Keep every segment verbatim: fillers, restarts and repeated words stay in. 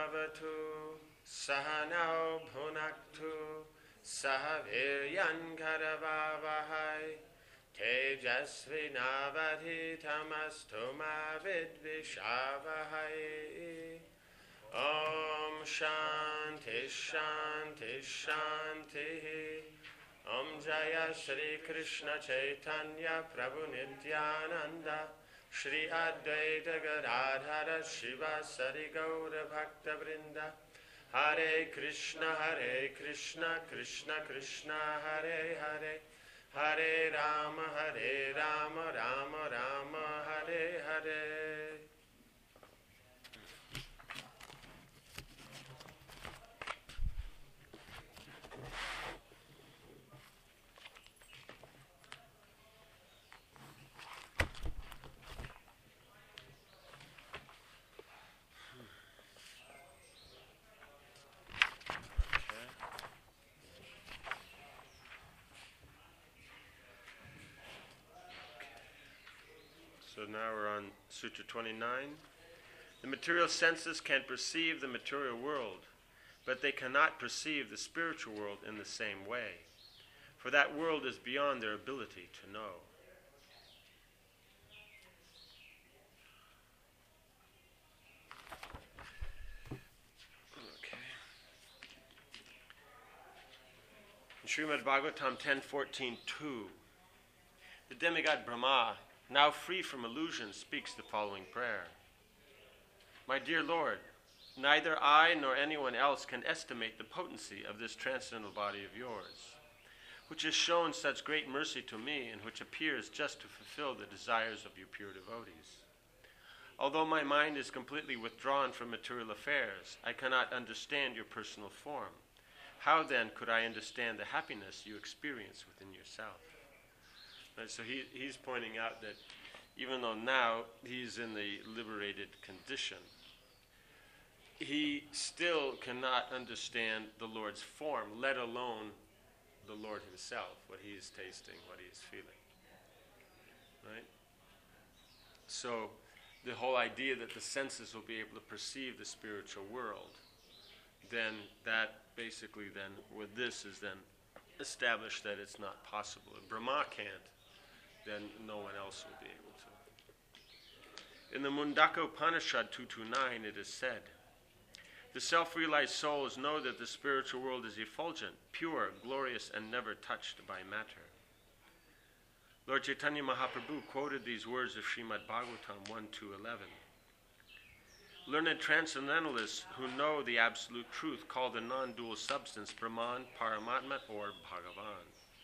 bhavatu sahanau bhunaktu saha viryankaravavahai tejasvinavadhitamastu ma vidvishavahai. Om Shanti Shanti Shanti. Om Jaya Shri Krishna Chaitanya Prabhu Nityananda Shri Advaita Gadadhara Shiva Sari Gaura Bhakta Vrinda. Hare Krishna Hare Krishna Krishna Krishna Hare Hare Hare Rama Hare Rama Rama Rama Hare Hare. So now we're on Sutra twenty-nine. The material senses can perceive the material world, but they cannot perceive the spiritual world in the same way, for that world is beyond their ability to know. Okay. In Srimad Bhagavatam ten fourteen two, the demigod Brahma, now free from illusion, speaks the following prayer. My dear Lord, neither I nor anyone else can estimate the potency of this transcendental body of yours, which has shown such great mercy to me and which appears just to fulfill the desires of your pure devotees. Although my mind is completely withdrawn from material affairs, I cannot understand your personal form. How then could I understand the happiness you experience within yourself? Right, so he, he's pointing out that even though now he's in the liberated condition, he still cannot understand the Lord's form, let alone the Lord himself, what he is tasting, what he is feeling. Right? So the whole idea that the senses will be able to perceive the spiritual world, then that basically then, with this is then established that it's not possible. If Brahma can't, then no one else will be able to. In the Mundaka Upanishad two twenty-nine, it is said, the self-realized souls know that the spiritual world is effulgent, pure, glorious, and never touched by matter. Lord Chaitanya Mahaprabhu quoted these words of Srimad Bhagavatam one two eleven. Learned transcendentalists who know the absolute truth call the non-dual substance Brahman, Paramatma, or Bhagavan.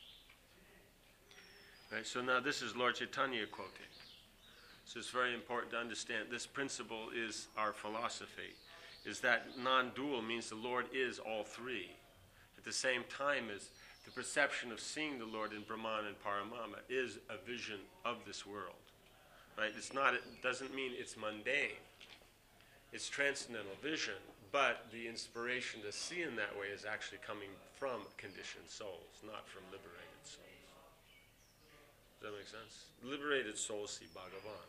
Right, so now this is Lord Chaitanya quoting. So it's very important to understand this principle is our philosophy, is that non-dual means the Lord is all three. At the same time as the perception of seeing the Lord in Brahman and Paramatma is a vision of this world. Right? It's not, it doesn't mean it's mundane. It's transcendental vision, but the inspiration to see in that way is actually coming from conditioned souls, not from liberated souls. Does that make sense? Liberated souls see Bhagavan.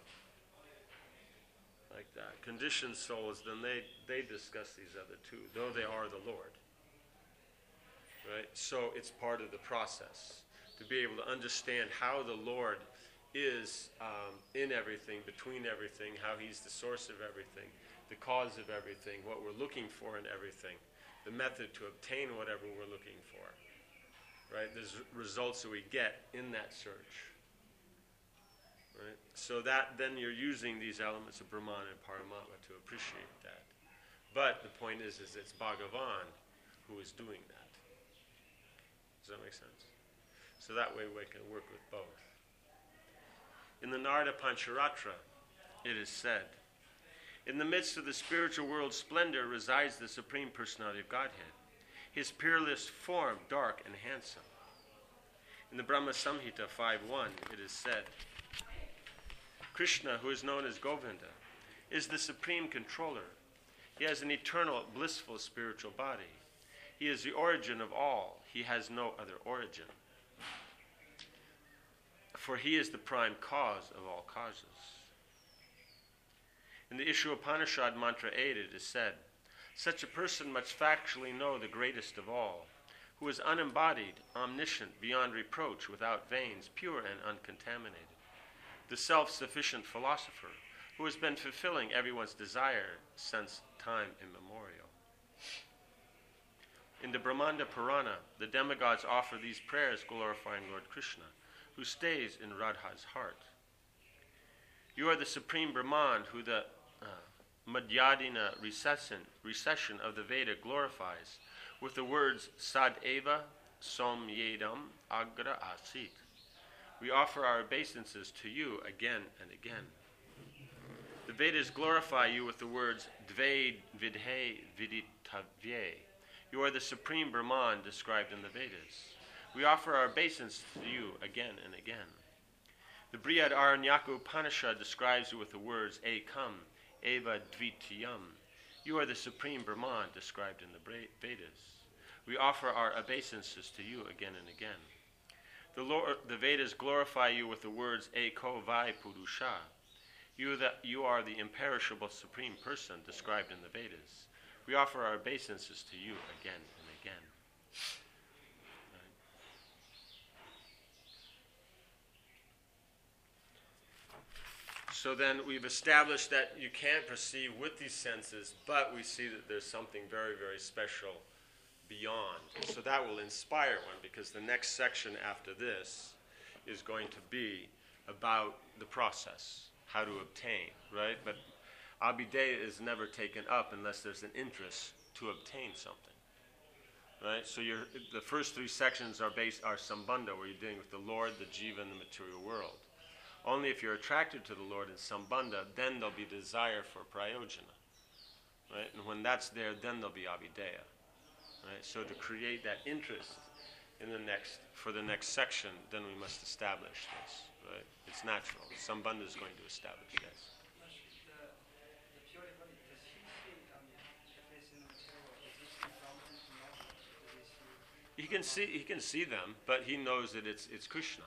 Like that. Conditioned souls, then they, they discuss these other two, though they are the Lord. Right? So it's part of the process to be able to understand how the Lord is um, in everything, between everything, how he's the source of everything, the cause of everything, what we're looking for in everything, the method to obtain whatever we're looking for. Right? There's results that we get in that search. Right? So that then you're using these elements of Brahman and Paramatma to appreciate that. But the point is, is it's Bhagavan who is doing that. Does that make sense? So that way we can work with both. In the Narada Pancharatra, it is said, in the midst of the spiritual world's splendor resides the Supreme Personality of Godhead, his peerless form, dark and handsome. In the Brahma Samhita five one, it is said, Krishna, who is known as Govinda, is the supreme controller. He has an eternal, blissful spiritual body. He is the origin of all. He has no other origin. For he is the prime cause of all causes. In the Isha Upanishad Mantra eight, it is said, Such a person must factually know the greatest of all, who is unembodied, omniscient, beyond reproach, without veins, pure and uncontaminated. The self-sufficient philosopher, who has been fulfilling everyone's desire since time immemorial. In the Brahmanda Purana, the demigods offer these prayers glorifying Lord Krishna, who stays in Radha's heart. You are the supreme Brahman, who the uh, Madhyadina recession, recession of the Veda glorifies with the words Sadeva Somyedam Agra Asit. We offer our obeisances to you again and again. The Vedas glorify you with the words Dve Vidhe Viditavye. You are the supreme Brahman described in the Vedas. We offer our obeisance to you again and again. The Brihad Aranyaka Upanishad describes you with the words Ekam, Eva Dvitiyam. You are the supreme Brahman described in the Vedas. We offer our obeisances to you again and again. The, Lord, the Vedas glorify you with the words Eko Vai Purusha. You, that, you are the imperishable supreme person described in the Vedas. We offer our obeisances to you again and again. So then we've established that you can't perceive with these senses, but we see that there's something very, very special beyond. So that will inspire one, because the next section after this is going to be about the process, how to obtain, right? But Abhideya is never taken up unless there's an interest to obtain something, right? So you're, the first three sections are based are Sambandha, where you're dealing with the Lord, the Jiva, and the material world. Only if you're attracted to the Lord in Sambandha, then there'll be desire for Prayojana, right? And when that's there, then there'll be Abhideya, right? So to create that interest in the next, for the next section, then we must establish this, right? It's natural. Sambandha is going to establish this. He can see he can see them, but he knows that it's it's Krishna.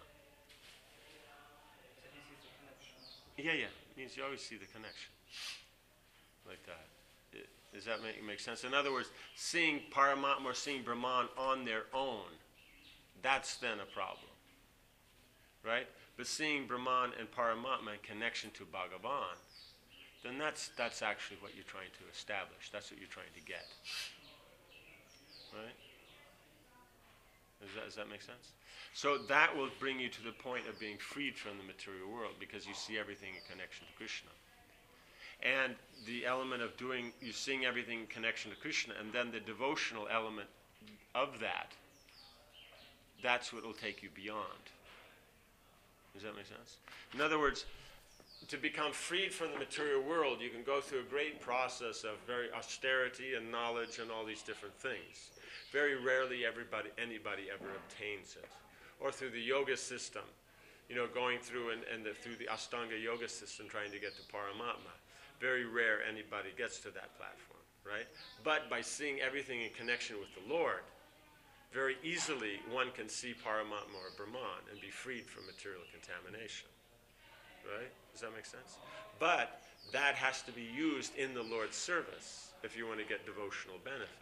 Yeah, yeah. It means you always see the connection. Like that. It, does that make, make sense? In other words, seeing Paramatma or seeing Brahman on their own, that's then a problem. Right? But seeing Brahman and Paramatma in connection to Bhagavan, then that's that's actually what you're trying to establish. That's what you're trying to get. Right? Does that, does that make sense? So that will bring you to the point of being freed from the material world, because you see everything in connection to Krishna. And the element of doing, you seeing everything in connection to Krishna, and then the devotional element of that, that's what will take you beyond. Does that make sense? In other words, to become freed from the material world, you can go through a great process of very austerity and knowledge and all these different things. Very rarely everybody, anybody ever obtains it. Or through the yoga system, you know, going through and, and the, through the Ashtanga yoga system trying to get to Paramatma. Very rare anybody gets to that platform, right? But by seeing everything in connection with the Lord, very easily one can see Paramatma or Brahman and be freed from material contamination, right? Does that make sense? But that has to be used in the Lord's service if you want to get devotional benefit.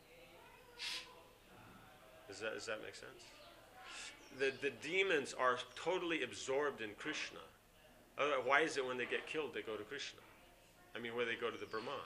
Does that, does that make sense? The, the demons are totally absorbed in Krishna. Otherwise, why is it when they get killed they go to Krishna? I mean, where they go to the Brahman.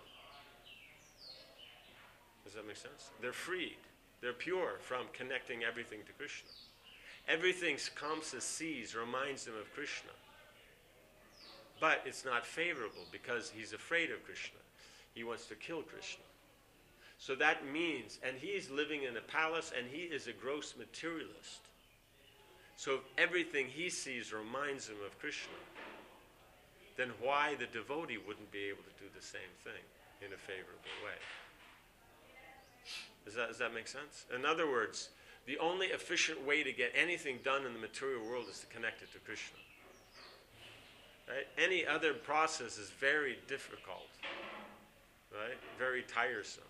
Does that make sense? They're freed. They're pure from connecting everything to Krishna. Everything Kamsa sees reminds him of Krishna. But it's not favorable because he's afraid of Krishna. He wants to kill Krishna. So that means, and he's living in a palace and he is a gross materialist. So if everything he sees reminds him of Krishna, then why the devotee wouldn't be able to do the same thing in a favorable way? Does that, does that make sense? In other words, the only efficient way to get anything done in the material world is to connect it to Krishna. Right? Any other process is very difficult, right? Very tiresome.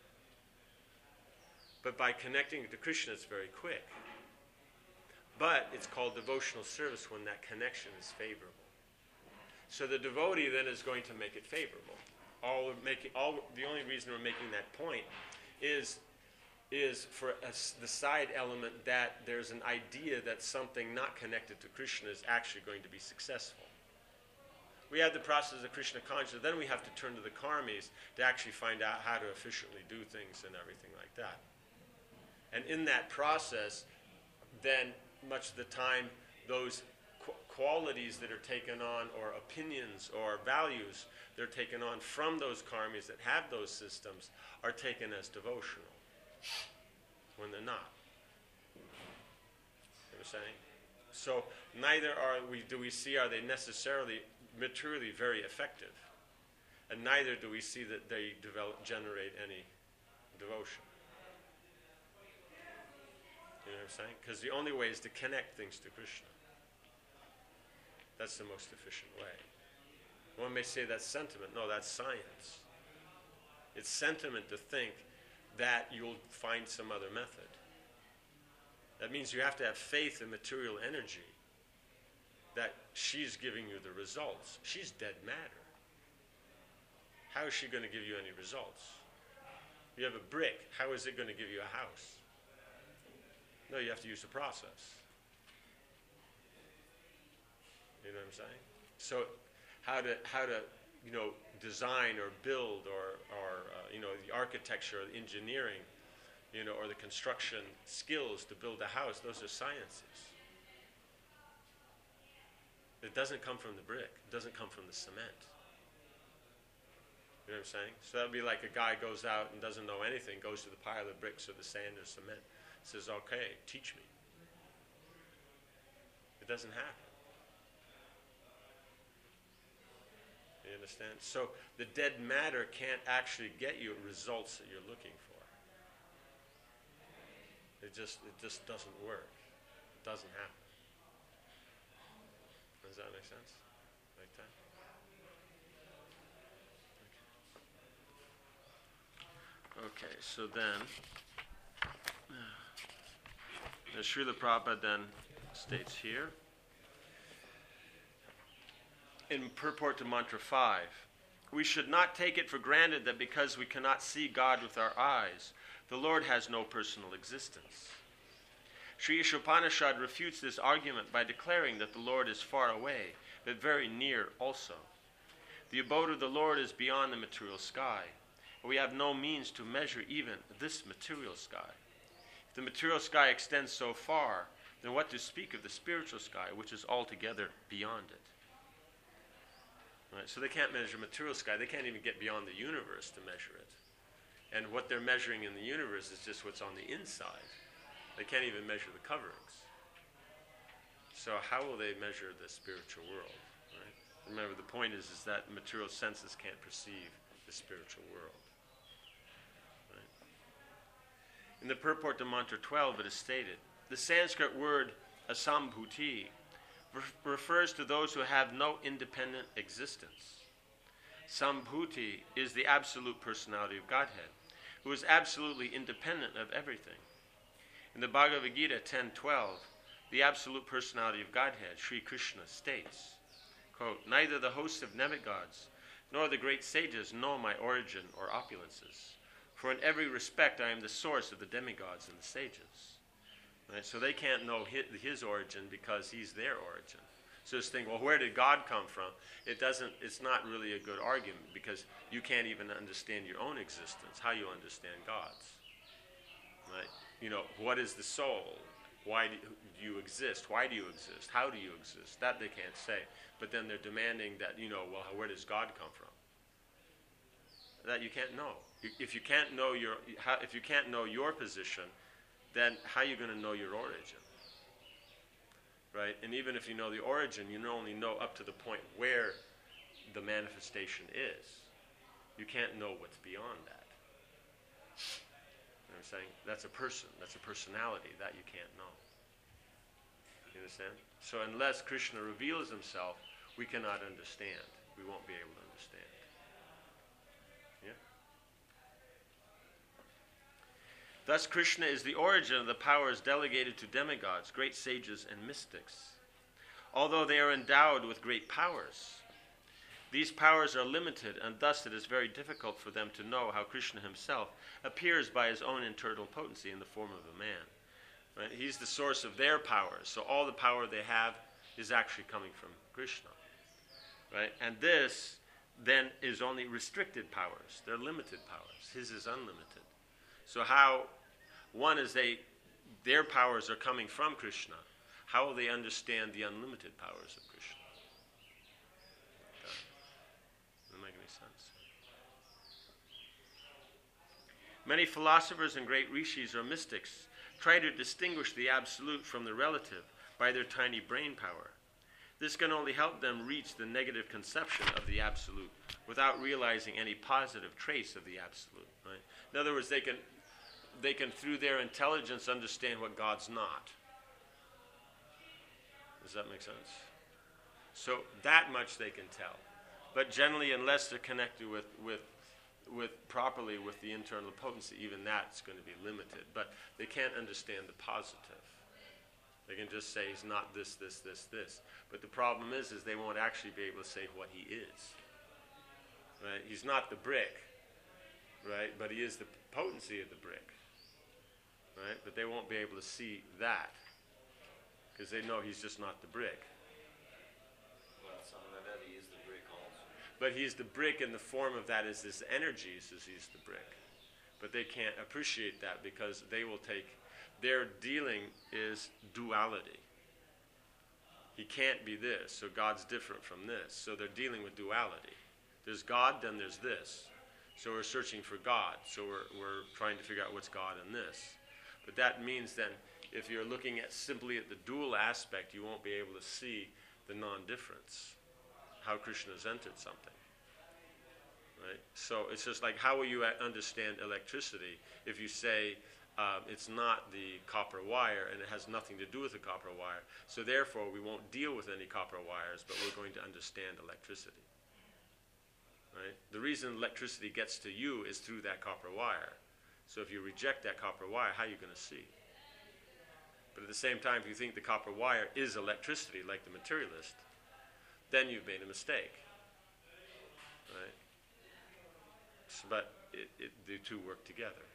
But by connecting to Krishna, it's very quick. But it's called devotional service when that connection is favorable. So the devotee then is going to make it favorable. all we're making, all the only reason we're making that point is is for us, the side element that there's an idea that something not connected to Krishna is actually going to be successful. We have the process of Krishna consciousness, then we have to turn to the karmis to actually find out how to efficiently do things and everything like that. And in that process, then much of the time, those qu- qualities that are taken on, or opinions or values that are taken on from those karmis that have those systems, are taken as devotional when they're not. You know what I'm saying? So neither are we, do we see, are they necessarily materially very effective, and neither do we see that they develop, generate any devotion. You know what I'm saying? Because the only way is to connect things to Krishna. That's the most efficient way. One may say that's sentiment. No, that's science. It's sentiment to think that you'll find some other method. That means you have to have faith in material energy, that she's giving you the results. She's dead matter. How is she going to give you any results? You have a brick. How is it going to give you a house? No, you have to use the process. You know what I'm saying? So how to, how to you know, design or build or, or uh, you know, the architecture or the engineering, you know, or the construction skills to build a house, those are sciences. It doesn't come from the brick. It doesn't come from the cement. You know what I'm saying? So that would be like a guy goes out and doesn't know anything, goes to the pile of bricks or the sand or cement, says, okay, teach me. It doesn't happen. You understand? So the dead matter can't actually get you results that you're looking for. It just, it just doesn't work. It doesn't happen. Does that make sense? Like that? Okay, okay, so then, uh, Srila Prabhupada then states here, in purport to mantra five, we should not take it for granted that because we cannot see God with our eyes, the Lord has no personal existence. Sri Ishopanishad refutes this argument by declaring that the Lord is far away, but very near also. The abode of the Lord is beyond the material sky, and we have no means to measure even this material sky. If the material sky extends so far, then what to speak of the spiritual sky, which is altogether beyond it? Right, so they can't measure material sky. They can't even get beyond the universe to measure it. And what they're measuring in the universe is just what's on the inside. They can't even measure the coverings. So how will they measure the spiritual world? Right? Remember, the point is, is that material senses can't perceive the spiritual world. Right? In the purport to Mantra twelve, it is stated, the Sanskrit word asambhuti refers to those who have no independent existence. Sambhuti is the absolute personality of Godhead, who is absolutely independent of everything. In the Bhagavad Gita ten twelve, the absolute personality of Godhead, Sri Krishna, states, quote, neither the hosts of demigods nor the great sages know my origin or opulences, for in every respect I am the source of the demigods and the sages. Right? So they can't know his, his origin because he's their origin. So this thing, well, where did God come from? It doesn't, it's not really a good argument because you can't even understand your own existence. How you understand God's? Right? You know, what is the soul? Why do you exist? Why do you exist? How do you exist? That they can't say. But then they're demanding that, you know, well, where does God come from? That you can't know. If you can't know your, if you can't know your position, then how are you going to know your origin? Right? And even if you know the origin, you only know up to the point where the manifestation is. You can't know what's beyond that. You know what I'm saying? That's a person. That's a personality that you can't know. You understand? So unless Krishna reveals himself, we cannot understand. We won't be able to understand. Yeah? Thus, Krishna is the origin of the powers delegated to demigods, great sages, and mystics. Although they are endowed with great powers, These powers are limited, and thus it is very difficult for them to know how Krishna himself appears by his own internal potency in the form of a man. Right? He's the source of their powers, so all the power they have is actually coming from Krishna. Right? And this then is only restricted powers. They're limited powers. His is unlimited. So how, one is they, their powers are coming from Krishna. How will they understand the unlimited powers of Krishna? Doesn't make any sense. Many philosophers and great rishis or mystics try to distinguish the absolute from the relative by their tiny brain power. This can only help them reach the negative conception of the absolute without realizing any positive trace of the absolute. Right? In other words, they can, they can, through their intelligence, understand what God's not. Does that make sense? So that much they can tell. But generally, unless they're connected with, with, with properly with the internal potency, even that's going to be limited. But they can't understand the positive. They can just say he's not this, this, this, this. But the problem is, is they won't actually be able to say what he is. Right? He's not the brick, right? But he is the potency of the brick. Right? But they won't be able to see that because they know he's just not the brick. Well, some of that he is the brick also. But he's the brick in the form of that is this energy, says he's the brick. But they can't appreciate that because they will take, their dealing is duality. He can't be this, so God's different from this. So they're dealing with duality. There's God, then there's this. So we're searching for God. So we're, we're trying to figure out what's God in this. But that means then, if you're looking at simply at the dual aspect, you won't be able to see the non-difference, how Krishna has entered something. Right? So it's just like, how will you understand electricity if you say uh, it's not the copper wire and it has nothing to do with the copper wire, so therefore we won't deal with any copper wires, but we're going to understand electricity. Right? The reason electricity gets to you is through that copper wire. So if you reject that copper wire, how are you going to see? But at the same time, if you think the copper wire is electricity, like the materialist, then you've made a mistake. Right? So, but it, it, the two work together.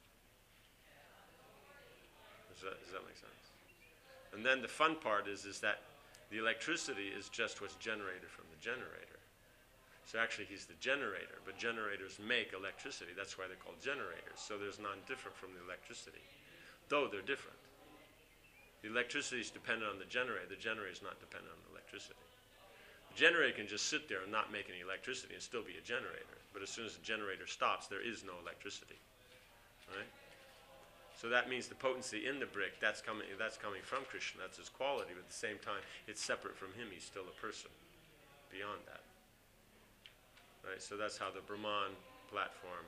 Does that, does that make sense? And then the fun part is, is that the electricity is just what's generated from the generator. So actually he's the generator, but generators make electricity. That's why they're called generators. So there's none different from the electricity, though they're different. The electricity is dependent on the generator. The generator is not dependent on the electricity. The generator can just sit there and not make any electricity and still be a generator. But as soon as the generator stops, there is no electricity. Right? So that means the potency in the brick, that's coming, that's coming from Krishna. That's his quality. But at the same time, it's separate from him. He's still a person beyond that. Right? So that's how the Brahman platform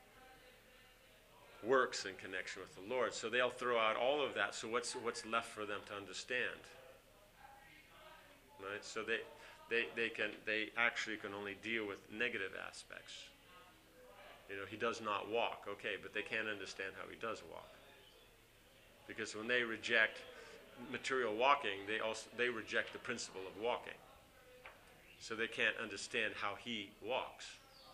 works in connection with the Lord. So they'll throw out all of that. So what's what's left for them to understand? Right? So they they they can they actually can only deal with negative aspects. You know, he does not walk. Okay, but they can't understand how he does walk. Because when they reject material walking, they also they reject the principle of walking. So they can't understand how he walks.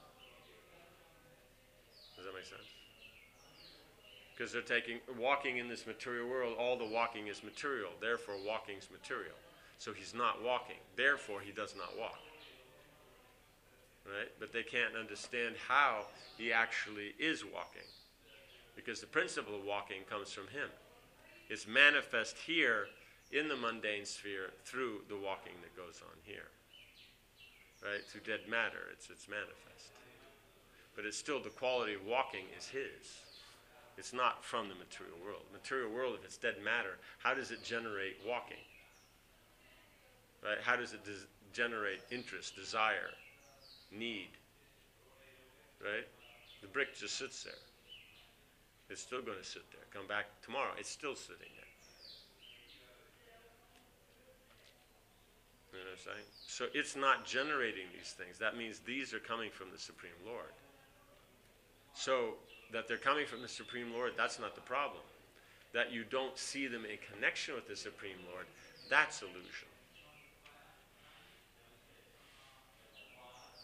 Does that make sense? Because they're taking, walking in this material world, all the walking is material. Therefore, walking is material. So he's not walking. Therefore, he does not walk. Right? But they can't understand how he actually is walking. Because the principle of walking comes from him. It's manifest here in the mundane sphere through the walking that goes on here. Right? Through dead matter, it's, it's manifest. But it's still the quality of walking is his. It's not from the material world. Material world, if it's dead matter, how does it generate walking? Right? How does it des- generate interest, desire, need? Right? The brick just sits there. It's still going to sit there. Come back tomorrow, it's still sitting there. You know what I'm saying? So it's not generating these things. That means these are coming from the Supreme Lord. So that they're coming from the Supreme Lord, that's not the problem. That you don't see them in connection with the Supreme Lord, that's illusion.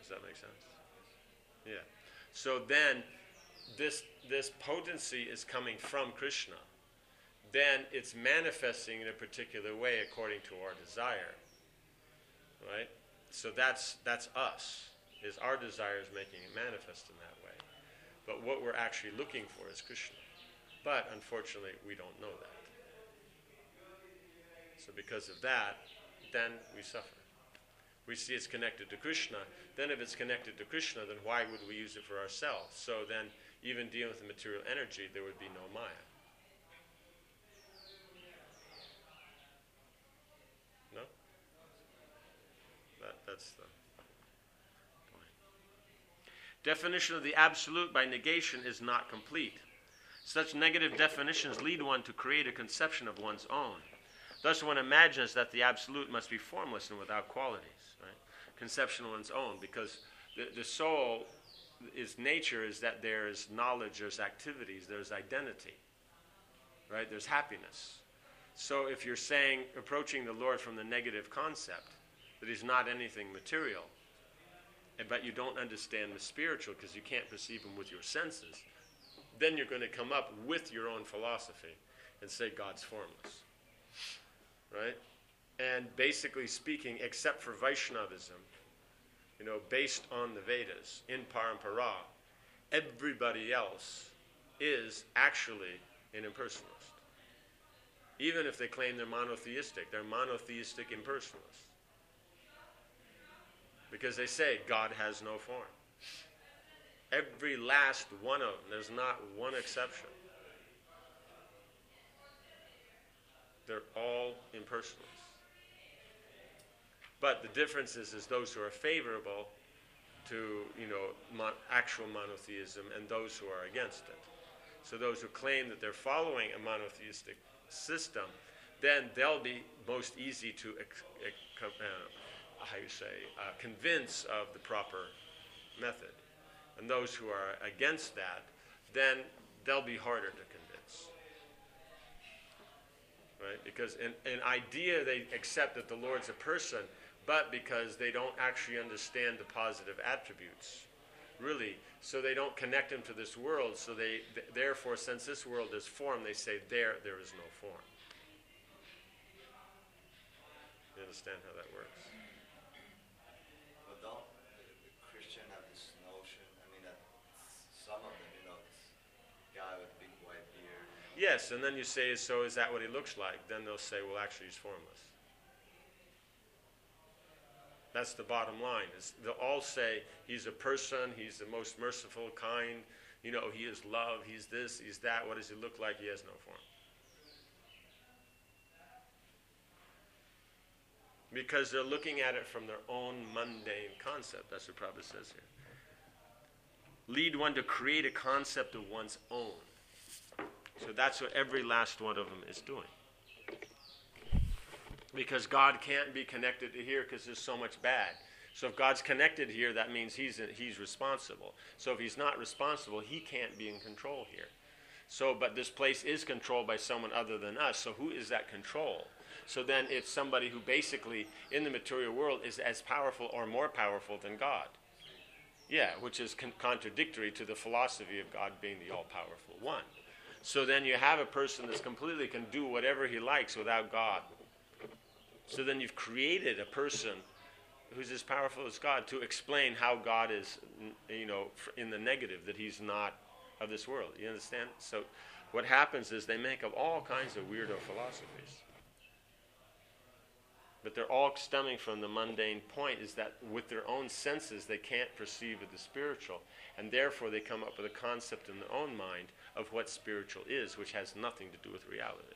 that make sense? Yeah. So then this this potency is coming from Krishna. Then it's manifesting in a particular way according to our desire. Right? So that's that's us. Is our desires making it manifest in that way. But what we're actually looking for is Krishna. But unfortunately, we don't know that. So because of that, then we suffer. We see it's connected to Krishna. Then if it's connected to Krishna, then why would we use it for ourselves? So then, even dealing with the material energy, there would be no Maya. No? That, that's the point. Definition of the absolute by negation is not complete. Such negative definitions lead one to create a conception of one's own. Thus one imagines that the absolute must be formless and without qualities. Right? Conception of one's own, because the, the soul, its nature is that there is knowledge, there's activities, there's identity. Right? There's happiness. So if you're saying, approaching the Lord from the negative concept, that he's not anything material, but you don't understand the spiritual because you can't perceive him with your senses, then you're going to come up with your own philosophy and say God's formless. Right? And basically speaking, except for Vaishnavism, you know, based on the Vedas, in Parampara, everybody else is actually an impersonalist. Even if they claim they're monotheistic, they're monotheistic impersonalists. Because they say God has no form. Every last one of them, there's not one exception. They're all impersonalists. But the difference is, is those who are favorable to, you know, mon- actual monotheism and those who are against it. So those who claim that they're following a monotheistic system, then they'll be most easy to, ex- ex- uh, how you say, uh, convince of the proper method. And those who are against that, then they'll be harder to convince. Right? Because in, in idea they accept that the Lord's a person, but because they don't actually understand the positive attributes, really, so they don't connect him to this world, so they, th- therefore, since this world is form, they say there, there is no form. You understand how that works? But don't the Christian have this notion, I mean, that some of them, you know, this guy with big white beard. Yes, and then you say, so is that what he looks like? Then they'll say, well, actually, he's formless. That's the bottom line. Is they'll all say he's a person, he's the most merciful, kind, you know, he is love, he's this, he's that. What does he look like? He has no form. Because they're looking at it from their own mundane concept. That's what Prabhupada says here. Lead one to create a concept of one's own. So that's what every last one of them is doing. Because God can't be connected to here because there's so much bad. So if God's connected here, that means he's he's responsible. So if he's not responsible, he can't be in control here. So, but this place is controlled by someone other than us. So who is that control? So then it's somebody who basically, in the material world, is as powerful or more powerful than God. Yeah, which is con- contradictory to the philosophy of God being the all-powerful one. So then you have a person that's completely can do whatever he likes without God. So then you've created a person who's as powerful as God to explain how God is, you know, in the negative, that he's not of this world. You understand? So what happens is they make up all kinds of weirdo philosophies. But they're all stemming from the mundane point is that with their own senses they can't perceive the spiritual, and therefore they come up with a concept in their own mind of what spiritual is, which has nothing to do with reality.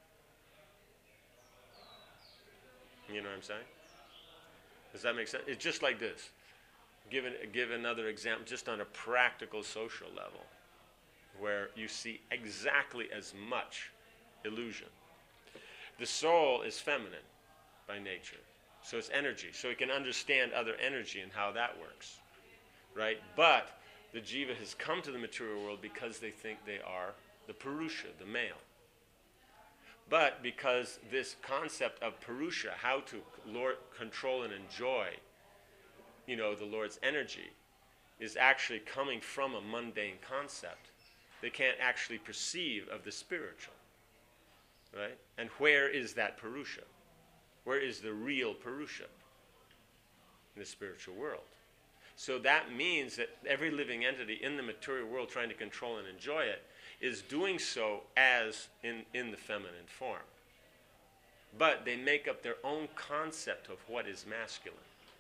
You know what I'm saying? Does that make sense? It's just like this. Give, an, give another example, just on a practical social level, where you see exactly as much illusion. The soul is feminine by nature, so it's energy. So it can understand other energy and how that works, right? But the jiva has come to the material world because they think they are the Purusha, the male. But because this concept of Purusha, how to lord, control and enjoy you know, the Lord's energy is actually coming from a mundane concept. They can't actually perceive of the spiritual, right? And where is that Purusha? Where is the real Purusha? In the spiritual world. So that means that every living entity in the material world trying to control and enjoy it is doing so as in, in the feminine form. But they make up their own concept of what is masculine.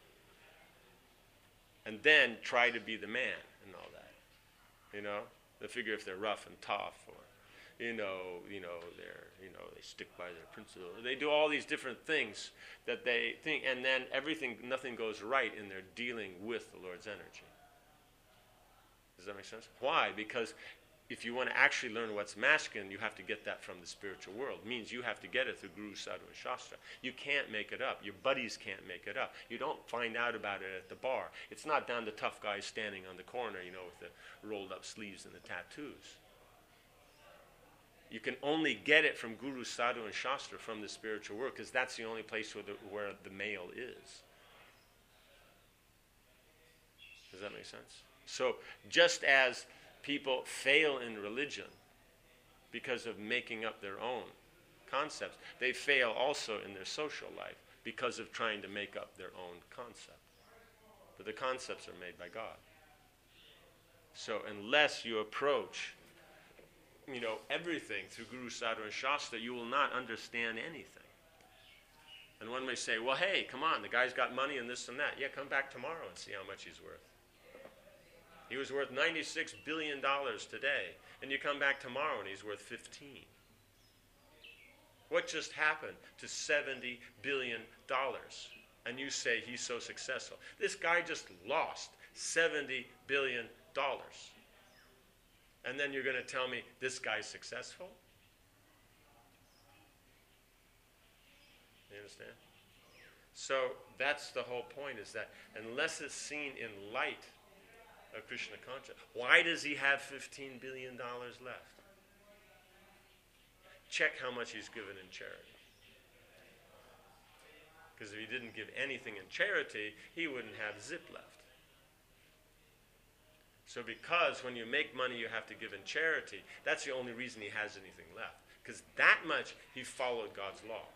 And then try to be the man and all that. You know? They figure if they're rough and tough, or you know, you know, they're, you know, they stick by their principle. They do all these different things that they think, and then everything, nothing goes right in their dealing with the Lord's energy. Does that make sense? Why? Because if you want to actually learn what's masculine, you have to get that from the spiritual world. It means you have to get it through Guru, Sadhu, and Shastra. You can't make it up. Your buddies can't make it up. You don't find out about it at the bar. It's not down to tough guys standing on the corner, you know, with the rolled up sleeves and the tattoos. You can only get it from Guru, Sadhu, and Shastra, from the spiritual world, because that's the only place where the, where the male is. Does that make sense? So just as people fail in religion because of making up their own concepts, they fail also in their social life because of trying to make up their own concept. But the concepts are made by God. So unless you approach, you know, everything through Guru, Sadhu, and Shastra, you will not understand anything. And one may say, well, hey, come on, the guy's got money and this and that. Yeah, come back tomorrow and see how much he's worth. He was worth ninety-six billion dollars today, and you come back tomorrow and he's worth fifteen. What just happened to seventy billion dollars? And you say he's so successful. This guy just lost seventy billion dollars. And then you're going to tell me this guy's successful? You understand? So that's the whole point, is that unless it's seen in light of Krishna consciousness, why does he have fifteen billion dollars left? Check how much he's given in charity. Because if he didn't give anything in charity, he wouldn't have zip left. So because when you make money you have to give in charity, that's the only reason he has anything left. Because that much he followed God's law.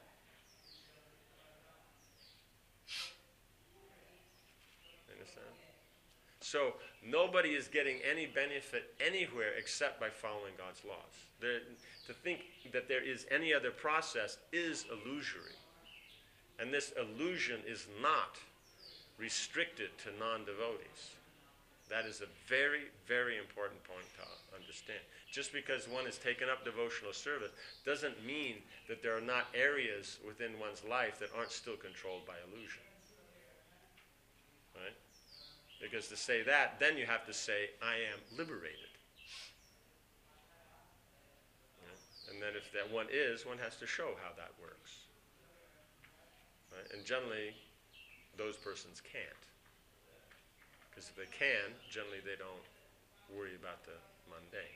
Understand? So nobody is getting any benefit anywhere except by following God's laws. There, to think that there is any other process is illusory. And this illusion is not restricted to non-devotees. That is a very, very important point to understand. Just because one has taken up devotional service doesn't mean that there are not areas within one's life that aren't still controlled by illusion. Right? Because to say that, then you have to say, I am liberated. Yeah? And then if that one is, one has to show how that works. Right? And generally, those persons can't. Because if they can, generally they don't worry about the mundane.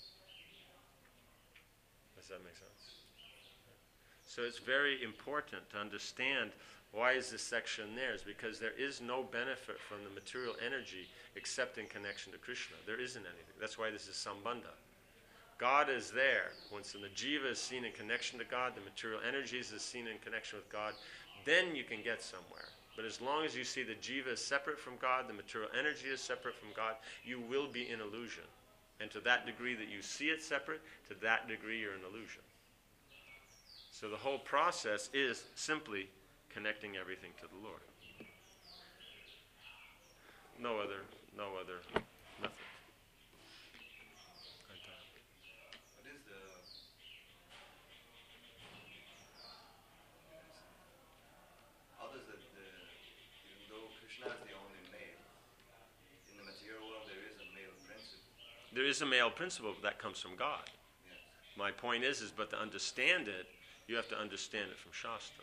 Does that make sense? So it's very important to understand why is this section there. It's because there is no benefit from the material energy except in connection to Krishna. There isn't anything. That's why this is Sambandha. God is there. Once the jiva is seen in connection to God, the material energies is seen in connection with God, then you can get somewhere. But as long as you see the jiva is separate from God, the material energy is separate from God, you will be in illusion. And to that degree that you see it separate, to that degree you're in illusion. So the whole process is simply connecting everything to the Lord. No other, no other method. What is the how does it, the, even though Krishna is the only male, in the material world there is a male principle. There is a male principle, but that comes from God. Yes. My point is, is but to understand it, you have to understand it from Shastra.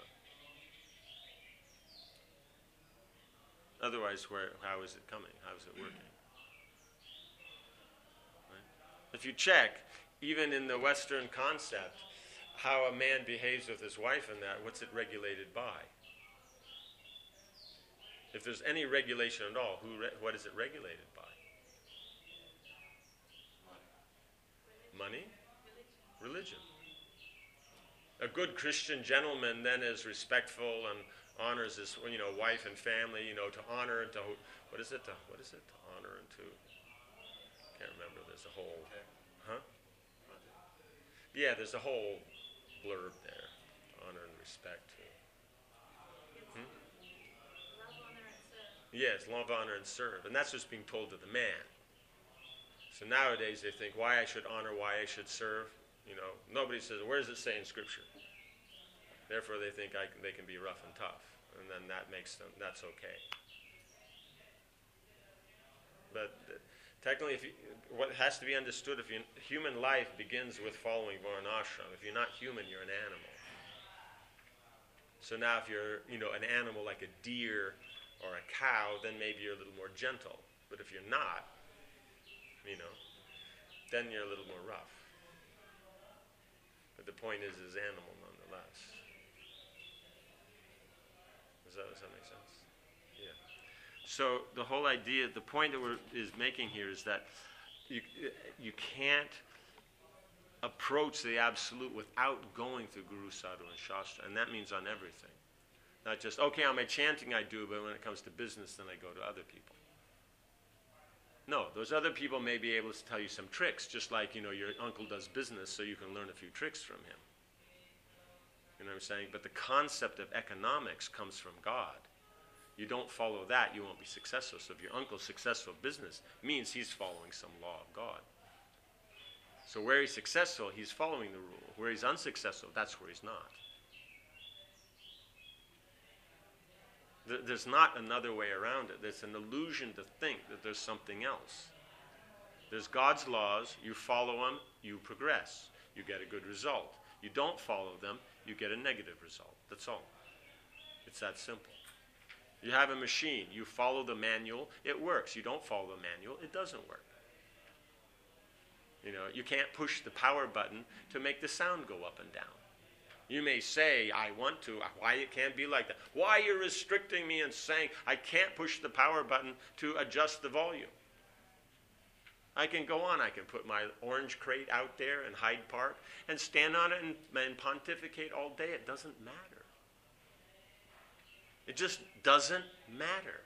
Otherwise, where, how is it coming? How is it working? Right? If you check, even in the Western concept, how a man behaves with his wife and that, what's it regulated by? If there's any regulation at all, who re- what is it regulated by? Money? Religion. A good Christian gentleman then is respectful and honors his, you know, wife and family, you know, to honor and to, what is it? To, what is it? To honor and to, can't remember. There's a whole, huh? Yeah, there's a whole blurb there. Honor and respect. Hmm? Love, honor, and serve. Yes, love, honor, and serve. And that's what's being told to the man. So nowadays they think why I should honor, why I should serve. You know, nobody says, where does it say in Scripture? Therefore they think I can, they can be rough and tough. And then that makes them, that's okay. But uh, technically, if you, what has to be understood, if you, human life begins with following Varnashram. If you're not human, you're an animal. So now if you're, you know, an animal like a deer or a cow, then maybe you're a little more gentle. But if you're not, you know, then you're a little more rough. But the point is, is animal nonetheless. Does that, does that make sense? Yeah. So the whole idea, the point that we're is making here is that you you can't approach the absolute without going through Guru, Sadhu, and Shastra, and that means on everything. Not just, okay, on my chanting I do, but when it comes to business, then I go to other people. No, those other people may be able to tell you some tricks, just like, you know, your uncle does business, so you can learn a few tricks from him. You know what I'm saying? But the concept of economics comes from God. You don't follow that, you won't be successful. So if your uncle's successful in business, means he's following some law of God. So where he's successful, he's following the rule. Where he's unsuccessful, that's where he's not. There's not another way around it. There's an illusion to think that there's something else. There's God's laws. You follow them, you progress. You get a good result. You don't follow them, you get a negative result. That's all. It's that simple. You have a machine. You follow the manual, it works. You don't follow the manual, it doesn't work. You know, you can't push the power button to make the sound go up and down. You may say, I want to. Why it can't be like that? Why you're restricting me and saying I can't push the power button to adjust the volume? I can go on. I can put my orange crate out there in Hyde Park and stand on it and, and pontificate all day. It doesn't matter. It just doesn't matter.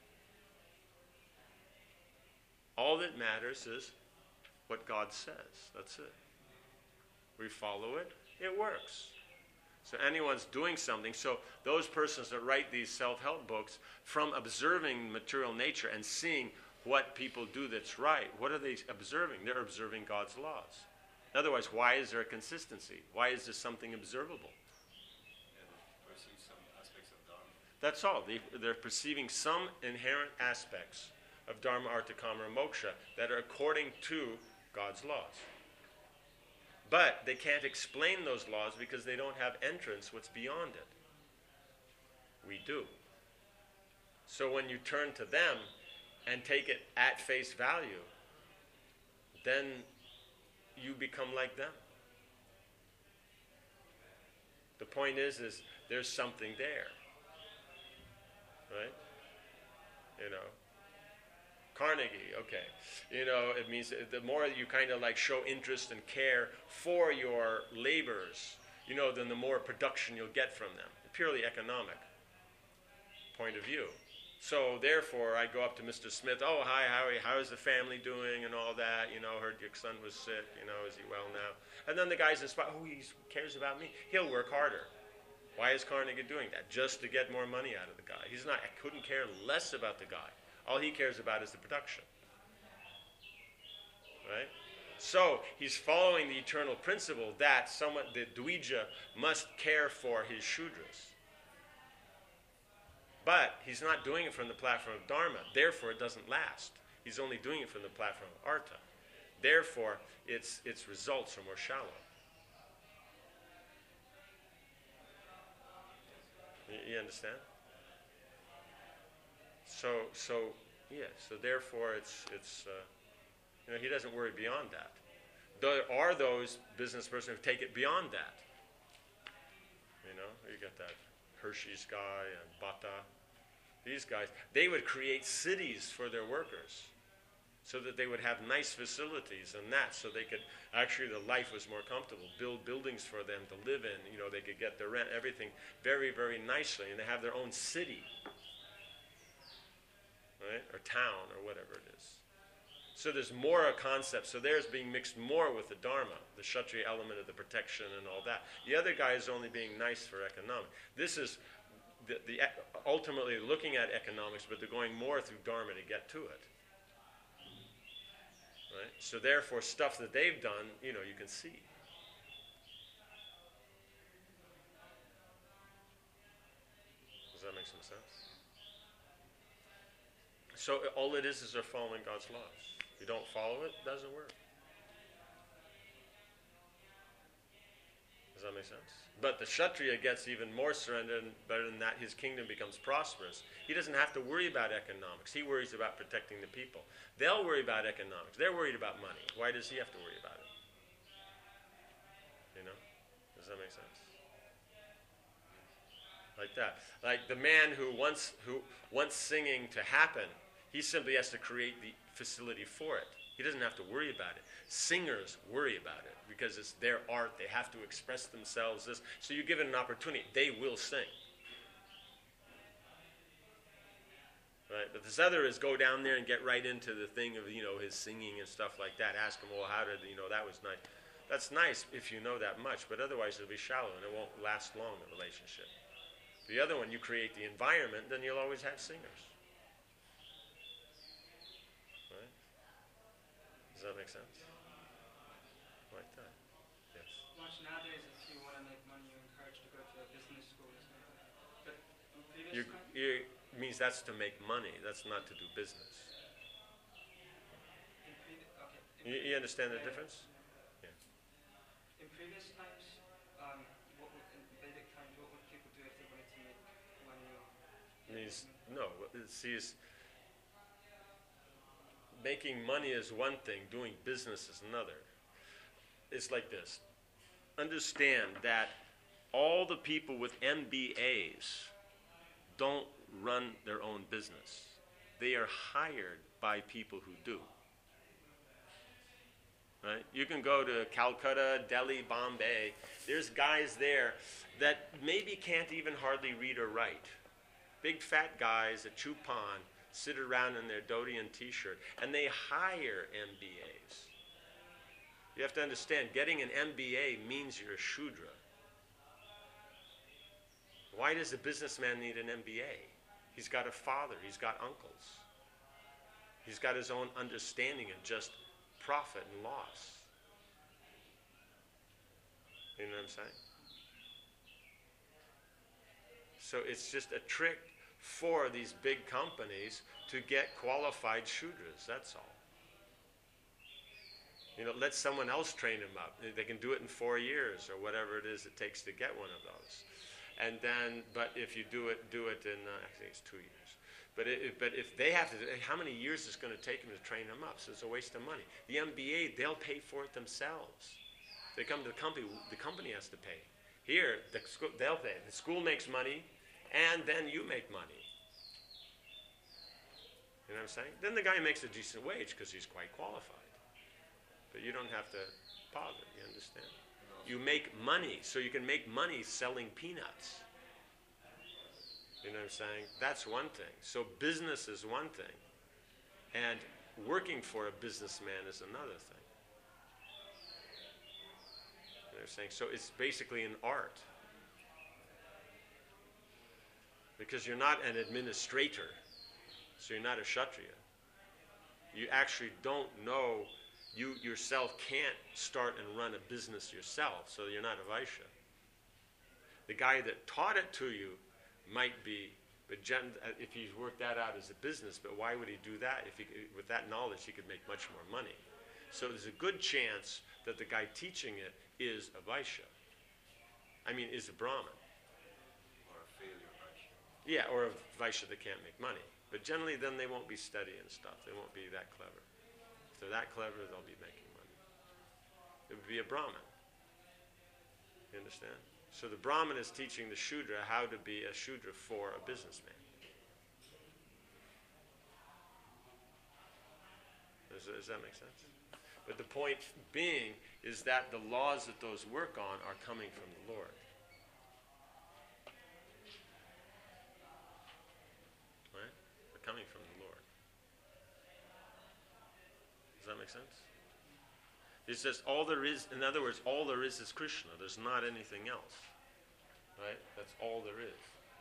All that matters is what God says. That's it. We follow it. It works. So anyone's doing something. So those persons that write these self-help books, from observing material nature and seeing what people do that's right, what are they observing? They're observing God's laws. Otherwise, why is there a consistency? Why is there something observable? Yeah, they perceive some aspects of Dharma. That's all. They, they're perceiving some inherent aspects of Dharma, Artha, Kama, and Moksha that are according to God's laws. But they can't explain those laws because they don't have entrance what's beyond it. We do. So when you turn to them and take it at face value, then you become like them. The point is, is there's something there. Right? You know. Carnegie, okay. You know, it means the more you kind of like show interest and care for your laborers, you know, then the more production you'll get from them. Purely economic point of view. So therefore, I go up to Mister Smith, oh, hi, Howie, how is the family doing and all that? You know, heard your son was sick, you know, is he well now? And then the guy's inspired, oh, he cares about me. He'll work harder. Why is Carnegie doing that? Just to get more money out of the guy. He's not, I couldn't care less about the guy. All he cares about is the production. Right? So he's following the eternal principle that someone, the Dvija, must care for his Shudras. But he's not doing it from the platform of Dharma. Therefore, it doesn't last. He's only doing it from the platform of Artha. Therefore, its its results are more shallow. You, you understand? So, so, yeah. So therefore, it's it's. Uh, you know, he doesn't worry beyond that. There are those business persons who take it beyond that. You know, you got that Hershey's guy and Bata. these guys, they would create cities for their workers so that they would have nice facilities and that, so they could, actually the life was more comfortable, build buildings for them to live in, you know, they could get their rent, everything very, very nicely, and they have their own city, right, or town, or whatever it is. So there's more a concept. So there's being mixed more with the Dharma, the Kshatriya element of the protection and all that. The other guy is only being nice for economic. This is the, the ultimately looking at economics, but they're going more through Dharma to get to it. Right? So therefore, stuff that they've done, you know, you can see. Does that make some sense? So all it is is they're following God's laws. If you don't follow it, it doesn't work. Does that make sense? But the Kshatriya gets even more surrender, and better than that, his kingdom becomes prosperous. He doesn't have to worry about economics. He worries about protecting the people. They'll worry about economics. They're worried about money. Why does he have to worry about it? You know? Does that make sense? Like that. Like the man who wants who wants singing to happen, he simply has to create the facility for it. He doesn't have to worry about it. Singers worry about it because it's their art. They have to express themselves. This, so you give it an opportunity, they will sing. Right? But this other is go down there and get right into the thing of, you know, his singing and stuff like that. Ask him, well, how did, you know, that was nice. That's nice if you know that much, but otherwise it'll be shallow and it won't last long, the relationship. The other one, you create the environment, then you'll always have singers. Right? Does that make sense? Like that. Yes. Much nowadays, if you want to make money, you're encouraged to go to a business school or something. But in previous You, times, you means that's to make money. That's not to do business. in previ- okay, in You, you understand the yeah, difference? In previous times, um, what would, in Vedic times, what would people do if they wanted to make money? Or Means no. See, is making money is one thing. Doing business is another. It's like this. Understand that all the people with M B As don't run their own business. They are hired by people who do. Right? You can go to Calcutta, Delhi, Bombay. There's guys there that maybe can't even hardly read or write. Big fat guys that chew pan, sit around in their dhoti and t-shirt, and they hire M B As. You have to understand, getting an M B A means you're a Shudra. Why does a businessman need an M B A? He's got a father, he's got uncles. He's got his own understanding of just profit and loss. You know what I'm saying? So it's just a trick for these big companies to get qualified Shudras, that's all. You know, let someone else train them up. They can do it in four years or whatever it is it takes to get one of those. And then, but if you do it, do it in, uh, I think it's two years. But it, but if they have to, how many years is it going to take them to train them up? So it's a waste of money. The M B A, they'll pay for it themselves. They come to the company, the company has to pay. Here, the school, they'll pay. The school makes money, and then you make money. You know what I'm saying? Then the guy makes a decent wage because he's quite qualified. But you don't have to bother, you understand? You make money, so you can make money selling peanuts. You know what I'm saying? That's one thing. So business is one thing, and working for a businessman is another thing. You know what I'm saying? So it's basically an art. Because you're not an administrator, so you're not a Kshatriya. You actually don't know, you yourself can't start and run a business yourself, so you're not a Vaishya. The guy that taught it to you might be, but gen, if he's worked that out as a business, but why would he do that? If he, with that knowledge, he could make much more money. So there's a good chance that the guy teaching it is a Vaishya. I mean, is a Brahmin. Or a failure Vaishya. Yeah, or a Vaishya that can't make money. But generally, then they won't be studying stuff. They won't be that clever. If they're that clever, they'll be making money. It would be a Brahmin. You understand? So the Brahmin is teaching the Shudra how to be a Shudra for a businessman. Does, does that make sense? But the point being is that the laws that those work on are coming from the Lord. Right? They're coming from the Lord. Does that make sense? It's just all there is, in other words, all there is is Krishna. There's not anything else. Right? That's all there is.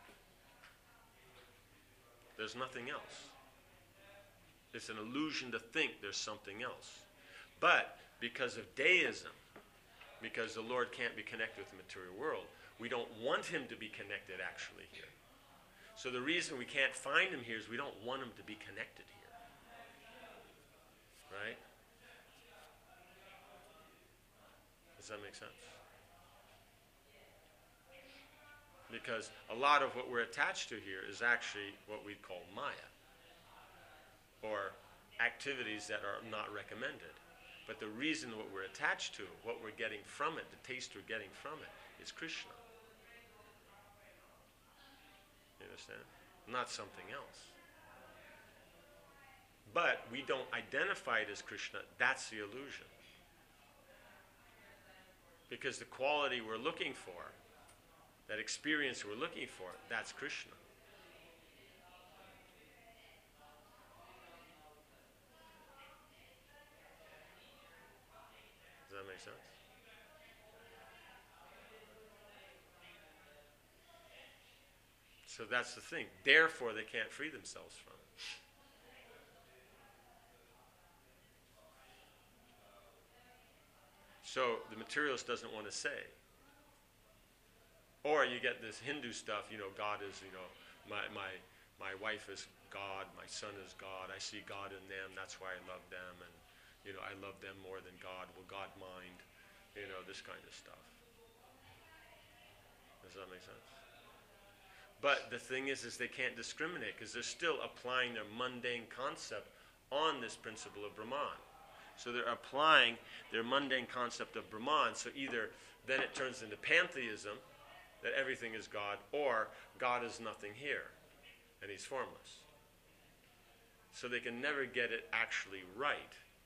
There's nothing else. It's an illusion to think there's something else. But because of deism, because the Lord can't be connected with the material world, we don't want him to be connected actually here. So the reason we can't find him here is we don't want him to be connected here. Right? Does that make sense? Because a lot of what we're attached to here is actually what we call Maya, or activities that are not recommended. But the reason what we're attached to, what we're getting from it, the taste we're getting from it, is Krishna. You understand? Not something else. But we don't identify it as Krishna. That's the illusion. Because the quality we're looking for, that experience we're looking for, that's Krishna. Does that make sense? So that's the thing. Therefore, they can't free themselves from it. So the materialist doesn't want to say. Or you get this Hindu stuff, you know, God is, you know, my, my, my wife is God, my son is God, I see God in them, that's why I love them, and, you know, I love them more than God, will God mind? You know, this kind of stuff. Does that make sense? But the thing is, is they can't discriminate because they're still applying their mundane concept on this principle of Brahman. So they're applying their mundane concept of Brahman, so either then it turns into pantheism, that everything is God, or God is nothing here, and he's formless. So they can never get it actually right.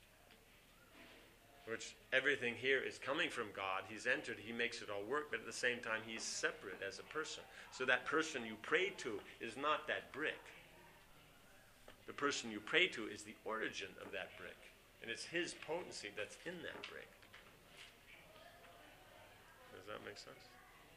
Which everything here is coming from God, he's entered, he makes it all work, but at the same time he's separate as a person. So that person you pray to is not that brick. The person you pray to is the origin of that brick. And it's his potency that's in that brick. Does that make sense?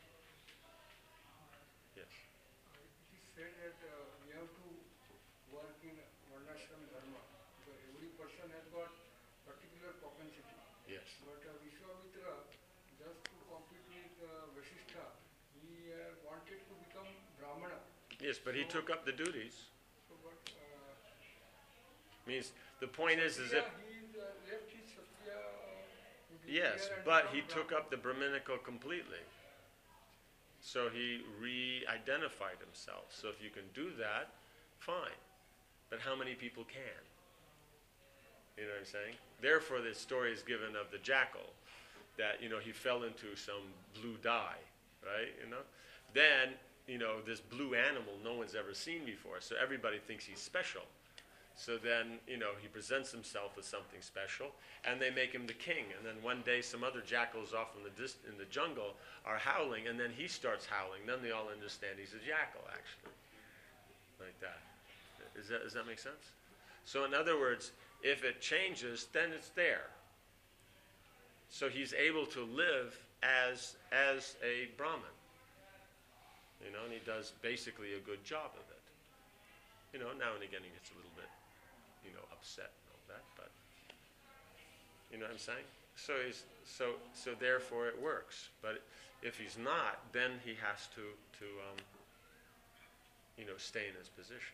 Yes. It is said that uh, we have to work in Varnashram Dharma. So every person has got particular propensity. Yes. But uh, Vishwamitra, just to compete with uh, Vasishtha, he uh, wanted to become Brahmana. Yes, but he So- took up the duties. So, but uh, Means the point is, is Kshatriya, if he uh, left his Kshatriya, uh, to be yes, here and but become he took Brahmana. up the Brahminical completely. So he re-identified himself. So if you can do that, fine. But how many people can? You know what I'm saying? Therefore, this story is given of the jackal, that, you know, he fell into some blue dye, right? You know? Then, you know, this blue animal no one's ever seen before, so everybody thinks he's special. So then, you know, he presents himself as something special, and they make him the king. And then one day, some other jackals off in the dis- in the jungle are howling, and then he starts howling. Then they all understand he's a jackal, actually, like that. Is that does that make sense? So, in other words, if it changes, then it's there. So he's able to live as as a Brahmin, you know, and he does basically a good job of it. You know, now and again he gets a little bit, you know, upset and all that, but you know what I'm saying? So he's so so therefore it works. But if he's not, then he has to to um, you know, stay in his position.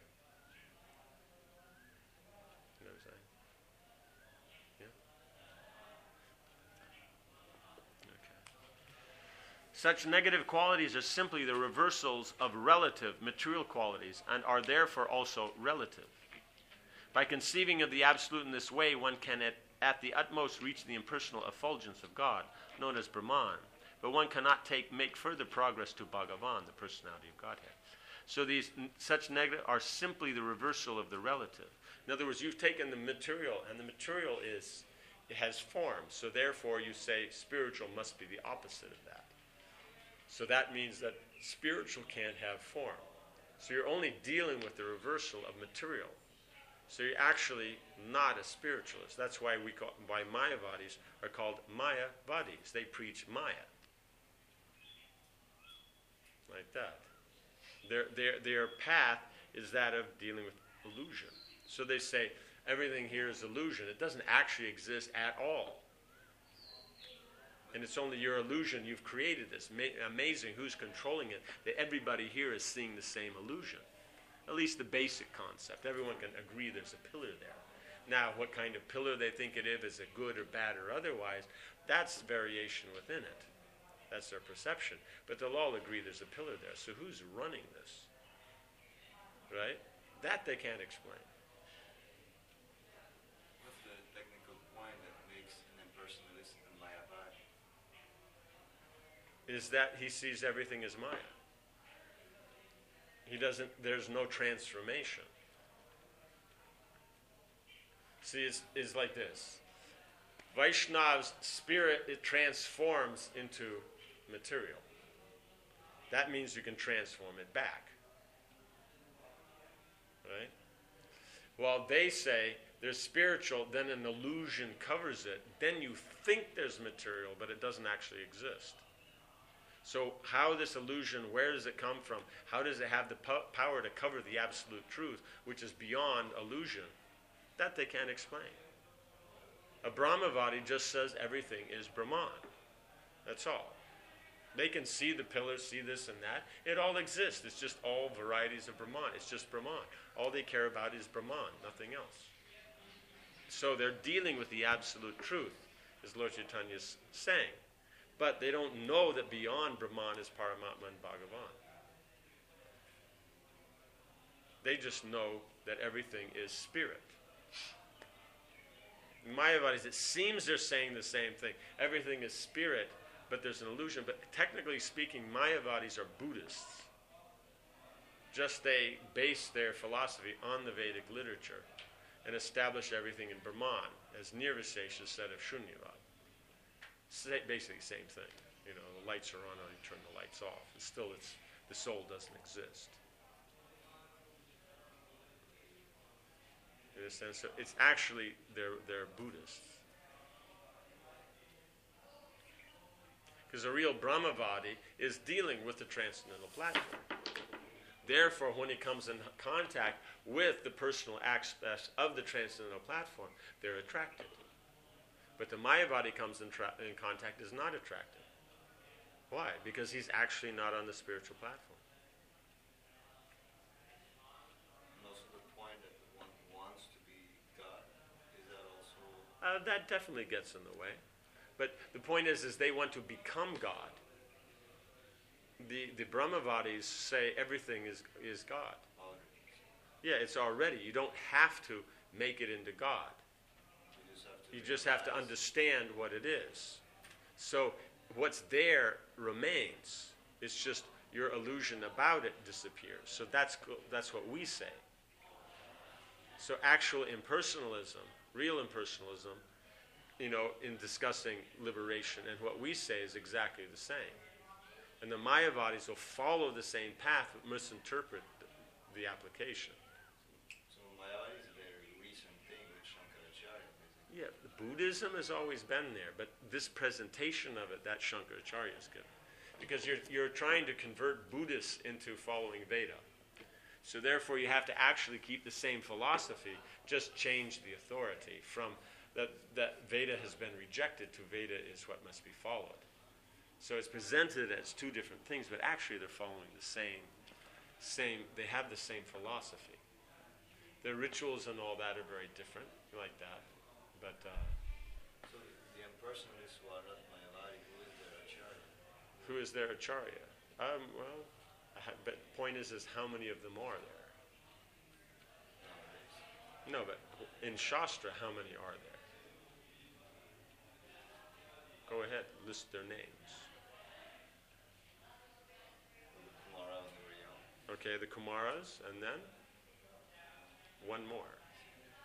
You know what I'm saying? Yeah. Okay. Such negative qualities are simply the reversals of relative material qualities and are therefore also relative. By conceiving of the Absolute in this way, one can at, at the utmost reach the impersonal effulgence of God, known as Brahman, but one cannot take make further progress to Bhagavan, the personality of Godhead. So these such negative are simply the reversal of the relative. In other words, you've taken the material, and the material is, it has form. So therefore, you say spiritual must be the opposite of that. So that means that spiritual can't have form. So you're only dealing with the reversal of material. So you're actually not a spiritualist. That's why we call, why Mayavadis are called Mayavadis. They preach Maya. Like that. Their, their, their path is that of dealing with illusion. So they say everything here is illusion. It doesn't actually exist at all. And it's only your illusion. You've created this. Ma- amazing who's controlling it, that everybody here is seeing the same illusion. At least the basic concept. Everyone can agree there's a pillar there. Now, what kind of pillar they think it is, is it good or bad or otherwise, that's variation within it. That's their perception. But they'll all agree there's a pillar there. So who's running this? Right? That they can't explain. What's the technical point that makes an impersonalist a Mayavadi? Is that he sees everything as Maya. He doesn't, there's no transformation. See, it's, it's like this. Vaishnav's spirit, it transforms into material. That means you can transform it back. Right? While they say there's spiritual, then an illusion covers it, then you think there's material, but it doesn't actually exist. So how this illusion, where does it come from? How does it have the po- power to cover the absolute truth, which is beyond illusion? That they can't explain. A Brahmavadi just says everything is Brahman. That's all. They can see the pillars, see this and that. It all exists. It's just all varieties of Brahman. It's just Brahman. All they care about is Brahman, nothing else. So they're dealing with the absolute truth, as Lord Chaitanya's saying. But they don't know that beyond Brahman is Paramatma and Bhagavan. They just know that everything is spirit. In Mayavadis, it seems they're saying the same thing. Everything is spirit, but there's an illusion. But technically speaking, Mayavadis are Buddhists. Just they base their philosophy on the Vedic literature and establish everything in Brahman, as Nirvisesha said of Shunyavad. Basically the same thing. You know, the lights are on and you turn the lights off. It's still, it's, the soul doesn't exist. In a sense, so it's actually, they're, they're Buddhists. Because a real Brahmavadi is dealing with the transcendental platform. Therefore, when he comes in contact with the personal aspects of the transcendental platform, they're attracted. But the Mayavadi comes in, tra- in contact is not attracted. Why? Because he's actually not on the spiritual platform. And also the point that one wants to be God, is that also... Uh, that definitely gets in the way. But the point is, is they want to become God. The, the Brahmavadis say everything is, is God. already? Yeah, it's already. You don't have to make it into God. You just have to You just have to realize- understand what it is. So what's there remains. It's just your illusion about it disappears. So that's co- that's what we say. So actual impersonalism, real impersonalism, you know, in discussing liberation, and what we say is exactly the same. And the Mayavadis will follow the same path but misinterpret the, the application. So Mayavadi is a very recent thing with Shankaracharya, basically. Yeah, the Buddhism has always been there, but this presentation of it, that Shankaracharya is given. Because you're, you're trying to convert Buddhists into following Veda. So therefore you have to actually keep the same philosophy, just change the authority from that, that Veda has been rejected to Veda is what must be followed. So it's presented as two different things, but actually they're following the same, same, they have the same philosophy. Their rituals and all that are very different, like that. But uh, So the impersonalists who are not Mayavadi, who is their Acharya? who is their Acharya? Um, well, I ha- but point is, is how many of them are there? Nowadays. No, but in Shastra, how many are there? Go ahead, list their names. The Kumara and Uriyan. Okay, the Kumaras, and then one more.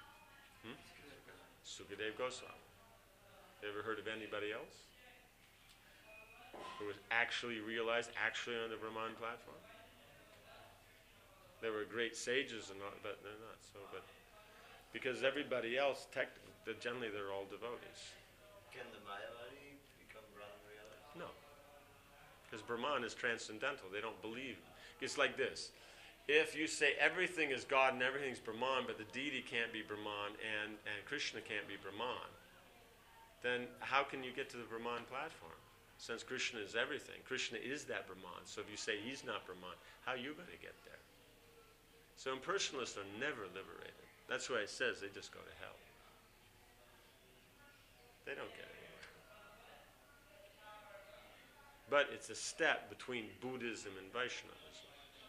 Sukadeva Goswami. You ever heard of anybody else who was actually realized, actually on the Brahman platform? There were great sages, and all, but they're not. So, but because everybody else, tech, generally, they're all devotees. Can the Mayavadi become Brahman realized? No, because Brahman is transcendental. They don't believe. It's like this: if you say everything is God and everything's Brahman, but the deity can't be Brahman and and Krishna can't be Brahman, then how can you get to the Brahman platform? Since Krishna is everything, Krishna is that Brahman. So if you say he's not Brahman, how are you going to get there? So impersonalists are never liberated. That's why it says they just go to hell. They don't get anywhere. But it's a step between Buddhism and Vaishnavism.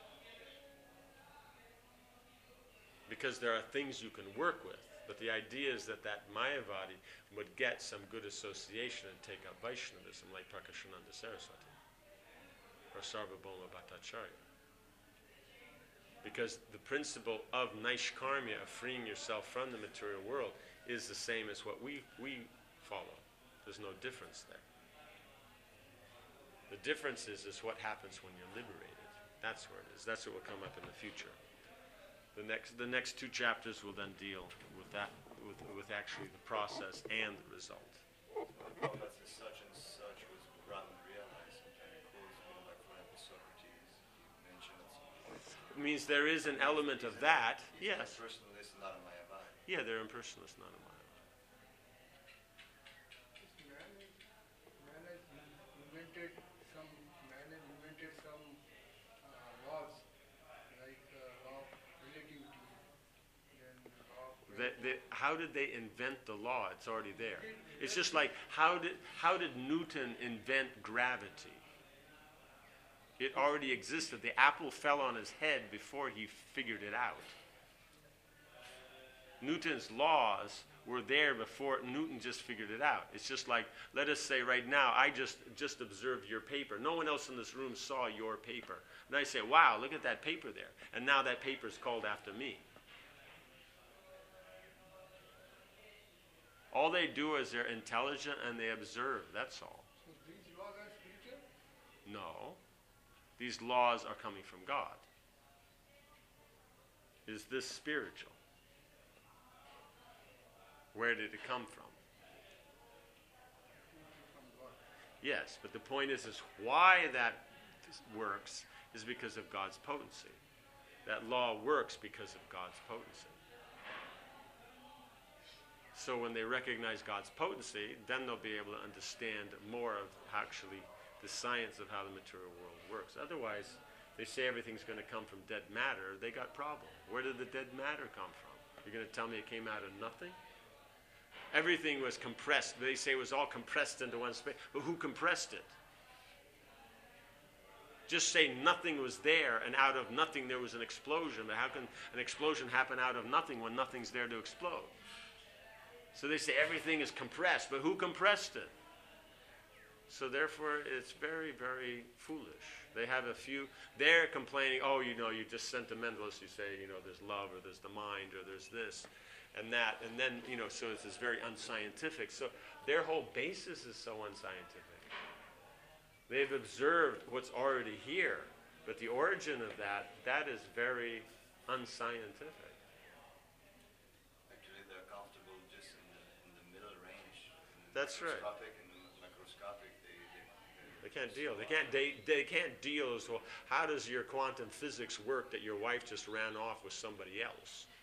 Because there are things you can work with. But the idea is that that Mayavadi would get some good association and take up Vaishnavism like Prakashananda Saraswati or Sarvabhauma Bhattacharya. Because the principle of Naishkarmya, of freeing yourself from the material world, is the same as what we, we follow. There's no difference there. The difference is, is what happens when you're liberated. That's where it is. That's what will come up in the future. The next, the next two chapters will then deal with that, with, with actually the process and the result. Prabhupada says such and such was Brahman realized. And it quotes, you know, like for example, Socrates, you mentioned at some point. It means there is an element of that, yes. Impersonalist, not a Mayavadi. Yeah, they're impersonalists, not a Mayavadi. Man, man has invented some, man has invented some uh, laws, like uh, law of relativity, then law of They, they, how did they invent the law? It's already there. It's just like, how did, how did Newton invent gravity? It already existed. The apple fell on his head before he figured it out. Newton's laws were there before Newton just figured it out. It's just like, let us say right now, I just, just observed your paper. No one else in this room saw your paper. And I say, wow, look at that paper there. And now that paper is called after me. All they do is they're intelligent and they observe. That's all. So these laws are spiritual? No. These laws are coming from God. Is this spiritual? Where did it come from? From God. Yes, but the point is, is why that works is because of God's potency. That law works because of God's potency. So when they recognize God's potency, then they'll be able to understand more of actually the science of how the material world works. Otherwise, they say everything's going to come from dead matter. They got problem. Where did the dead matter come from? You're going to tell me it came out of nothing? Everything was compressed. They say it was all compressed into one space. But who compressed it? Just say nothing was there and out of nothing there was an explosion. But how can an explosion happen out of nothing when nothing's there to explode? So they say everything is compressed, but who compressed it? So therefore, it's very, very foolish. They have a few, they're complaining, oh, you know, you're just sentimentalist. You say, you know, there's love or there's the mind or there's this and that. And then, you know, so it's this very unscientific. So their whole basis is so unscientific. They've observed what's already here, but the origin of that, that is very unscientific. Actually, they're comfortable just in the, in the middle range. In the That's right. microscopic and the macroscopic, they, they, They can't deal. They can't. They, they can't deal as well. How does your quantum physics work that your wife just ran off with somebody else?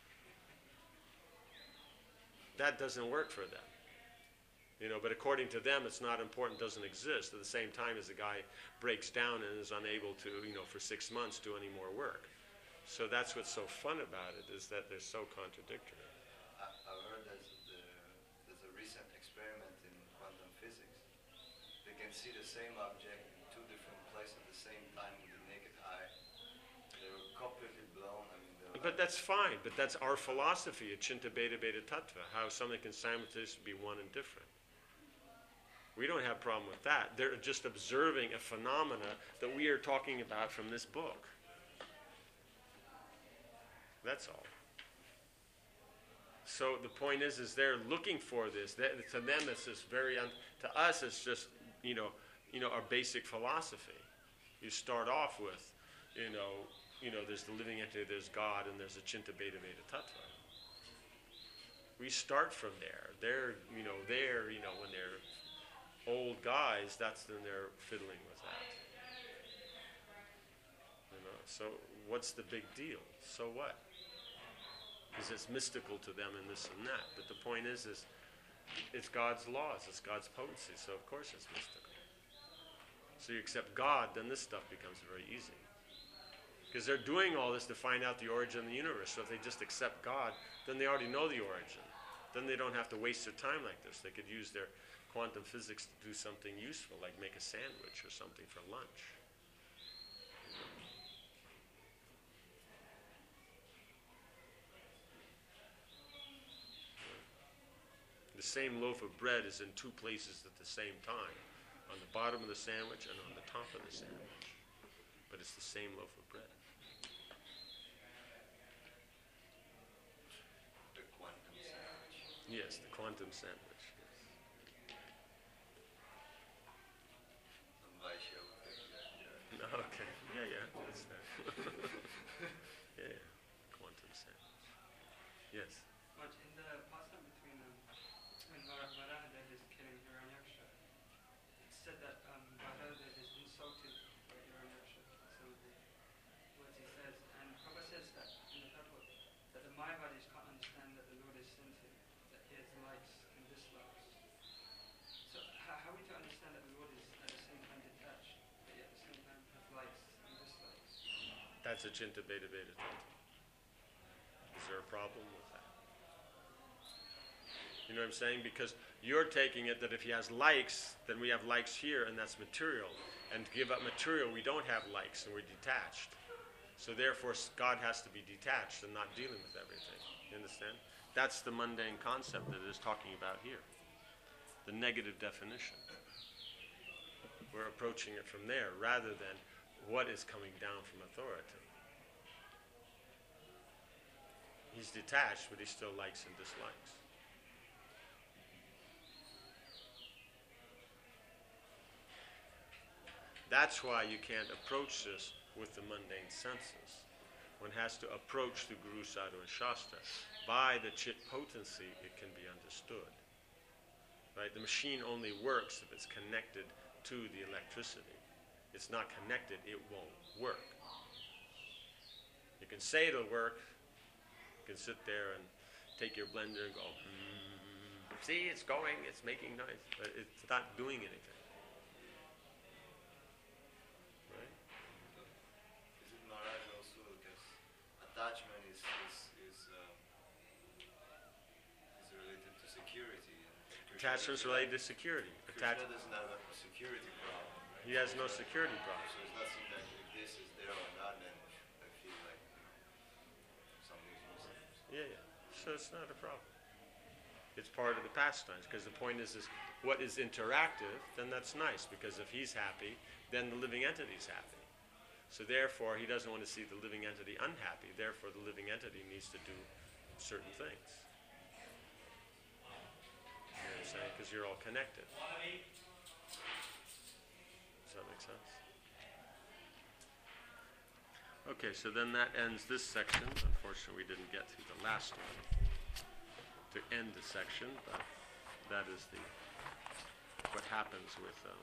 That doesn't work for them. You know, but according to them, it's not important. Doesn't exist. At the same time as the guy breaks down and is unable to, you know, for six months do any more work. So that's what's so fun about it, is that they're so contradictory. I, I've heard there's, the, there's a recent experiment in quantum physics. They can see the same object in two different places at the same time with the naked eye. They were completely blown. I mean, they were But that's fine. But that's our philosophy at Chinta Beta Beta Tattva, how something can simultaneously be one and different. We don't have a problem with that. They're just observing a phenomena that we are talking about from this book. That's all. So the point is, is they're looking for this. That, to them, it's just very. Un, to us, it's just you know, you know, our basic philosophy. You start off with, you know, you know, there's the living entity, there's God, and there's a Chinta Bheda Veda Tattva. We start from there. They're, you know, they're, you know, when they're old guys, that's when they're fiddling with that. You know, so what's the big deal? So what? Because it's mystical to them and this and that. But the point is, is it's God's laws, it's God's potency, so of course it's mystical. So you accept God, then this stuff becomes very easy. Because they're doing all this to find out the origin of the universe. So if they just accept God, then they already know the origin. Then they don't have to waste their time like this. They could use their quantum physics to do something useful, like make a sandwich or something for lunch. The same loaf of bread is in two places at the same time, on the bottom of the sandwich and on the top of the sandwich. But it's the same loaf of bread. The quantum sandwich. Yes, the quantum sandwich. Yes. I'm Vaishya would think that, yeah. No, okay. Yeah, yeah. That's that. Yeah, yeah. Quantum sandwich. Yes. But in the pastime between um, when Vara- Varaha is killing Hiranyaksha, it's said that um, Varaha is insulted by Hiranyaksha in some of the words he says. And Prabhupada says that in the Thakur, that the Mayavadis can't understand that the Lord is sentient, that he has likes and dislikes. So how, how are we to understand that the Lord is at the same time detached, but yet at the same time has likes and dislikes? That's a Chinta Bheda Veda Tattva. Is there a problem with that? You know what I'm saying? Because you're taking it that if he has likes, then we have likes here, and that's material. And to give up material, we don't have likes, and we're detached. So therefore, God has to be detached and not dealing with everything. You understand? That's the mundane concept that it is talking about here. The negative definition. We're approaching it from there, rather than what is coming down from authority. He's detached, but he still likes and dislikes. That's why you can't approach this with the mundane senses. One has to approach the Guru, Sadhu, and Shastra. By the chit potency, it can be understood. Right? The machine only works if it's connected to the electricity. It's not connected, it won't work. You can say it'll work. You can sit there and take your blender and go, hmm, see, it's going, it's making noise, but it's not doing anything. Right? Is it Maharaj also because attachment is is is, um, is related to security? And Attachment is related to security. Krishna Attach- doesn't have a security problem. Right? he has no security problem. So it's not something that if this is there or not, then I feel like you know, something's missing. Yeah, yeah. So it's not a problem. It's part of the pastimes, because the point is, is what is interactive, then that's nice, because if he's happy, then the living entity's happy. So therefore, he doesn't want to see the living entity unhappy. Therefore, the living entity needs to do certain things. You know what I'm saying? Because you're all connected. Does that make sense? Okay, so then that ends this section. Unfortunately, we didn't get through the last one to end the section, but that is the what happens with. Um,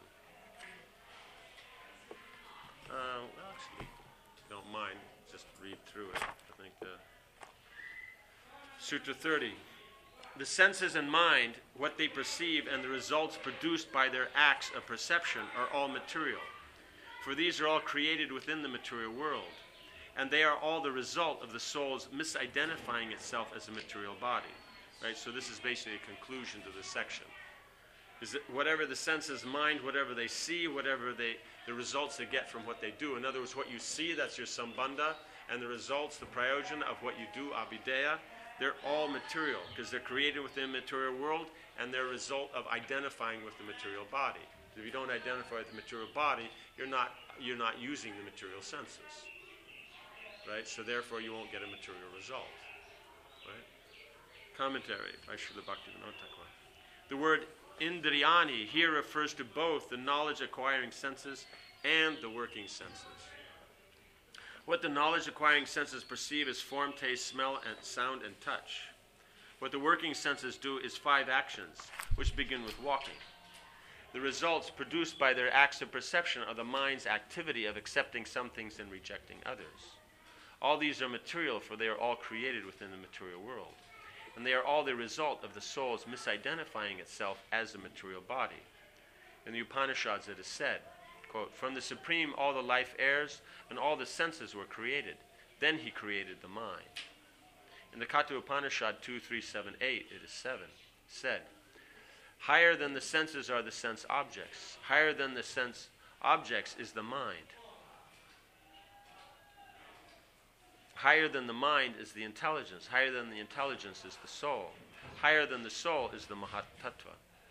uh, well, actually, if you don't mind, just read through it. I think the Sutra thirty. The senses and mind, what they perceive, and the results produced by their acts of perception are all material. For these are all created within the material world, and they are all the result of the soul's misidentifying itself as a material body. Right? So this is basically a conclusion to this section. Is that whatever the senses, mind, whatever they see, whatever they, the results they get from what they do. In other words, what you see, that's your sambandha, and the results, the prayojana of what you do, abhideya, they're all material, because they're created within the material world, and they're a result of identifying with the material body. If you don't identify with the material body, you're not, you're not using the material senses. Right? So therefore, you won't get a material result. Right? Commentary by Srila Bhaktivinoda Thakur. The word indriyani here refers to both the knowledge-acquiring senses and the working senses. What the knowledge-acquiring senses perceive is form, taste, smell, and sound, and touch. What the working senses do is five actions, which begin with walking. The results produced by their acts of perception are the mind's activity of accepting some things and rejecting others. All these are material, for they are all created within the material world. And they are all the result of the soul's misidentifying itself as a material body. In the Upanishads it is said, quote, "From the Supreme all the life heirs and all the senses were created. Then he created the mind." In the Katha Upanishad two three seven eight it is seven, said, "Higher than the senses are the sense objects. Higher than the sense objects is the mind. Higher than the mind is the intelligence. Higher than the intelligence is the soul. Higher than the soul is the Mahat Tattva.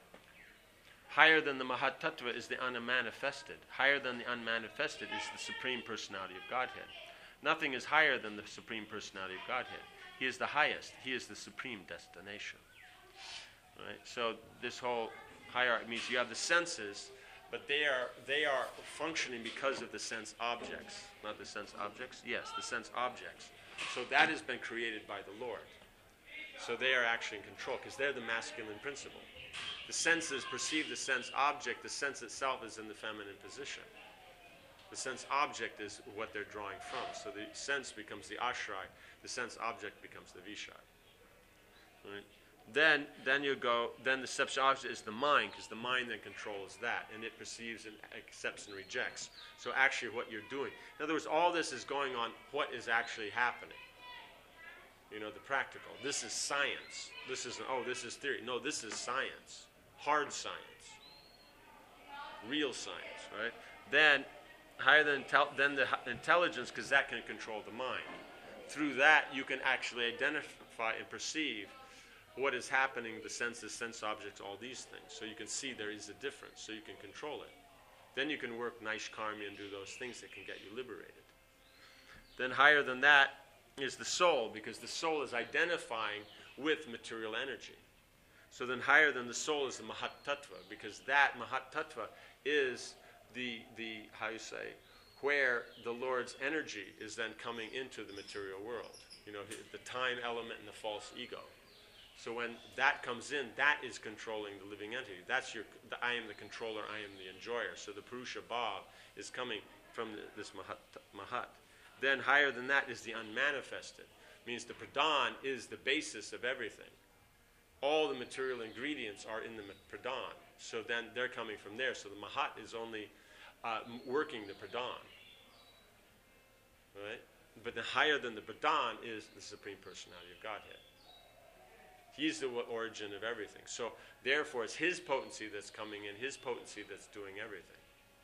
Higher than the Mahat Tattva is the unmanifested. Higher than the unmanifested is the Supreme Personality of Godhead. Nothing is higher than the Supreme Personality of Godhead. He is the highest. He is the supreme destination." Right? So this whole hierarchy means you have the senses, but they are they are functioning because of the sense objects. Not the sense objects? Yes, the sense objects. So that has been created by the Lord. So they are actually in control because they're the masculine principle. The senses perceive the sense object. The sense itself is in the feminine position. The sense object is what they're drawing from. So the sense becomes the ashray. The sense object becomes the vishay. Right? Then, then you go. Then the perception object is the mind, because the mind then controls that, and it perceives and accepts and rejects. So actually, what you're doing. In other words, all this is going on. What is actually happening? You know, the practical. This is science. This is oh, this is theory. No, this is science. Hard science. Real science, right? Then, higher than intel- then the intelligence, because that can control the mind. Through that, you can actually identify and perceive what is happening, the senses, sense objects, all these things. So you can see there is a difference, so you can control it. Then you can work Naishkarmi and do those things that can get you liberated. Then higher than that is the soul, because the soul is identifying with material energy. So then higher than the soul is the Mahat Tattva, because that Mahat Tattva is the, the how you say, where the Lord's energy is then coming into the material world. You know, the time element and the false ego. So when that comes in, that is controlling the living entity. That's your, the, I am the controller, I am the enjoyer. So the Purusha Bhav is coming from the, this Mahat, Mahat. Then higher than that is the unmanifested. Means the Pradhan is the basis of everything. All the material ingredients are in the Pradhan. So then they're coming from there. So the Mahat is only uh, working the Pradhan. Right? But the higher than the Pradhan is the Supreme Personality of Godhead. He's the origin of everything. So therefore it's his potency that's coming in, his potency that's doing everything.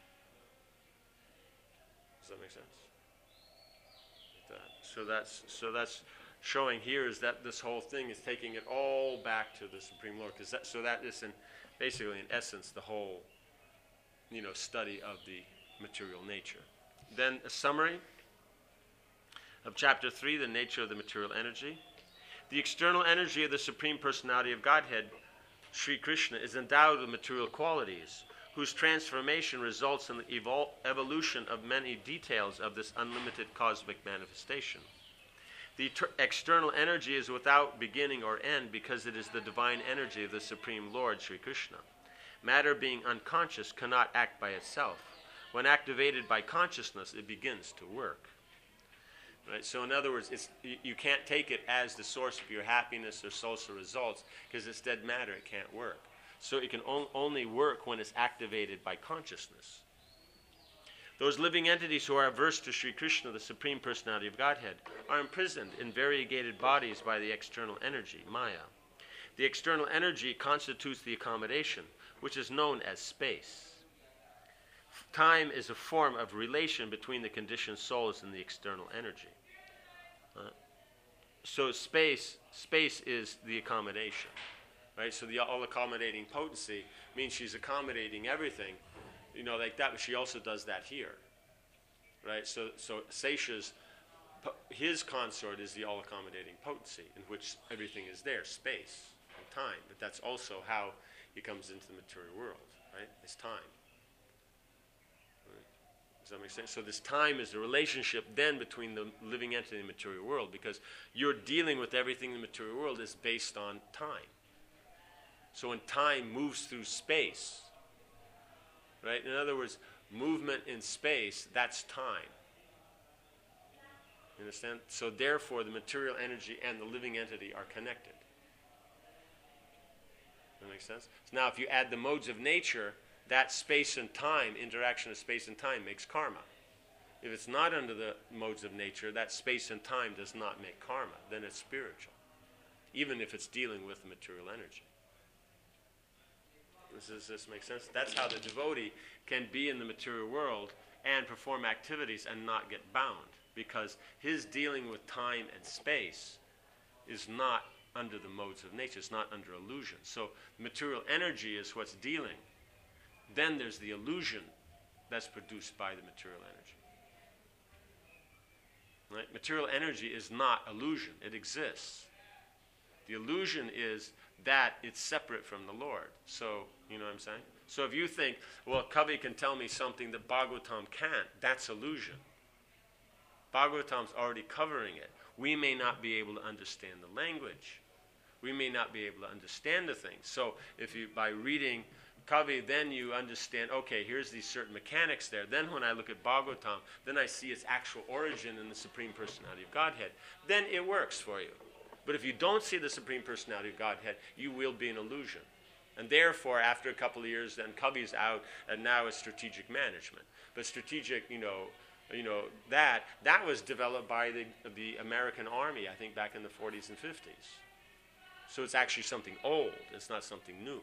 Does that make sense? Like that. So that's so that's showing here is that this whole thing is taking it all back to the Supreme Lord. Because that, so that is in basically in essence the whole, you know, study of the material nature. Then a summary of chapter three, the nature of the material energy. The external energy of the Supreme Personality of Godhead, Sri Krishna, is endowed with material qualities, whose transformation results in the evol- evolution of many details of this unlimited cosmic manifestation. The ter- external energy is without beginning or end because it is the divine energy of the Supreme Lord, Sri Krishna. Matter being unconscious cannot act by itself. When activated by consciousness, it begins to work. Right? So in other words, it's, you, you can't take it as the source of your happiness or social results because it's dead matter, it can't work. So it can on, only work when it's activated by consciousness. Those living entities who are averse to Sri Krishna, the Supreme Personality of Godhead, are imprisoned in variegated bodies by the external energy, Maya. The external energy constitutes the accommodation, which is known as space. Time is a form of relation between the conditioned souls and the external energy. Uh, so space, space is the accommodation, right? So the all-accommodating potency means she's accommodating everything, you know, like that. But she also does that here, right? So, so Sesha's po- his consort is the all-accommodating potency, in which everything is there, space and time. But that's also how he comes into the material world, right? It's time. Right? Does that make sense? So this time is the relationship then between the living entity and the material world, because you're dealing with everything in the material world is based on time. So when time moves through space, right? In other words, movement in space, that's time. You understand? So therefore, the material energy and the living entity are connected. That makes sense? So now if you add the modes of nature, that space and time, interaction of space and time, makes karma. If it's not under the modes of nature, that space and time does not make karma. Then it's spiritual, even if it's dealing with the material energy. Does this make sense? That's how the devotee can be in the material world and perform activities and not get bound, because his dealing with time and space is not under the modes of nature. It's not under illusion. So material energy is what's dealing. Then there's the illusion that's produced by the material energy. Right? Material energy is not illusion. It exists. The illusion is that it's separate from the Lord. So, you know what I'm saying? So if you think, well, Kavi can tell me something that Bhagavatam can't, that's illusion. Bhagavatam's already covering it. We may not be able to understand the language. We may not be able to understand the things. So if you, by reading Kavi, then you understand, okay, here's these certain mechanics there. Then when I look at Bhagavatam, then I see its actual origin in the Supreme Personality of Godhead. Then it works for you. But if you don't see the Supreme Personality of Godhead, you will be an illusion. And therefore, after a couple of years, then Kavi's out, and now it's strategic management. But strategic, you know, you know that that was developed by the the American Army, I think, back in the forties and fifties. So it's actually something old. It's not something new.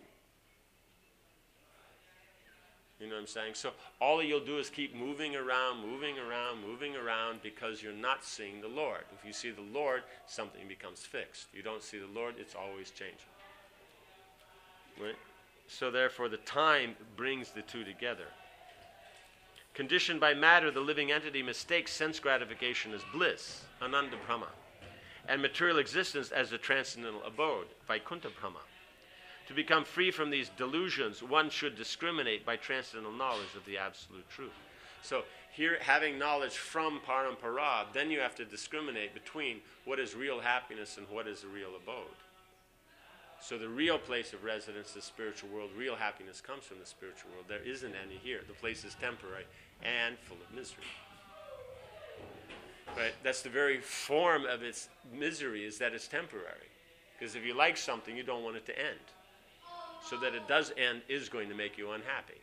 You know what I'm saying? So all you'll do is keep moving around, moving around, moving around, because you're not seeing the Lord. If you see the Lord, something becomes fixed. You don't see the Lord, it's always changing. Right? So therefore, the time brings the two together. Conditioned by matter, the living entity mistakes sense gratification as bliss, Ananda Brahma, and material existence as the transcendental abode, Vaikuntha Brahma. To become free from these delusions, one should discriminate by transcendental knowledge of the absolute truth. So here, having knowledge from Parampara, then you have to discriminate between what is real happiness and what is the real abode. So the real place of residence, the spiritual world, real happiness comes from the spiritual world. There isn't any here. The place is temporary and full of misery. Right? That's the very form of its misery, is that it's temporary. Because if you like something, you don't want it to end. So that it does end is going to make you unhappy.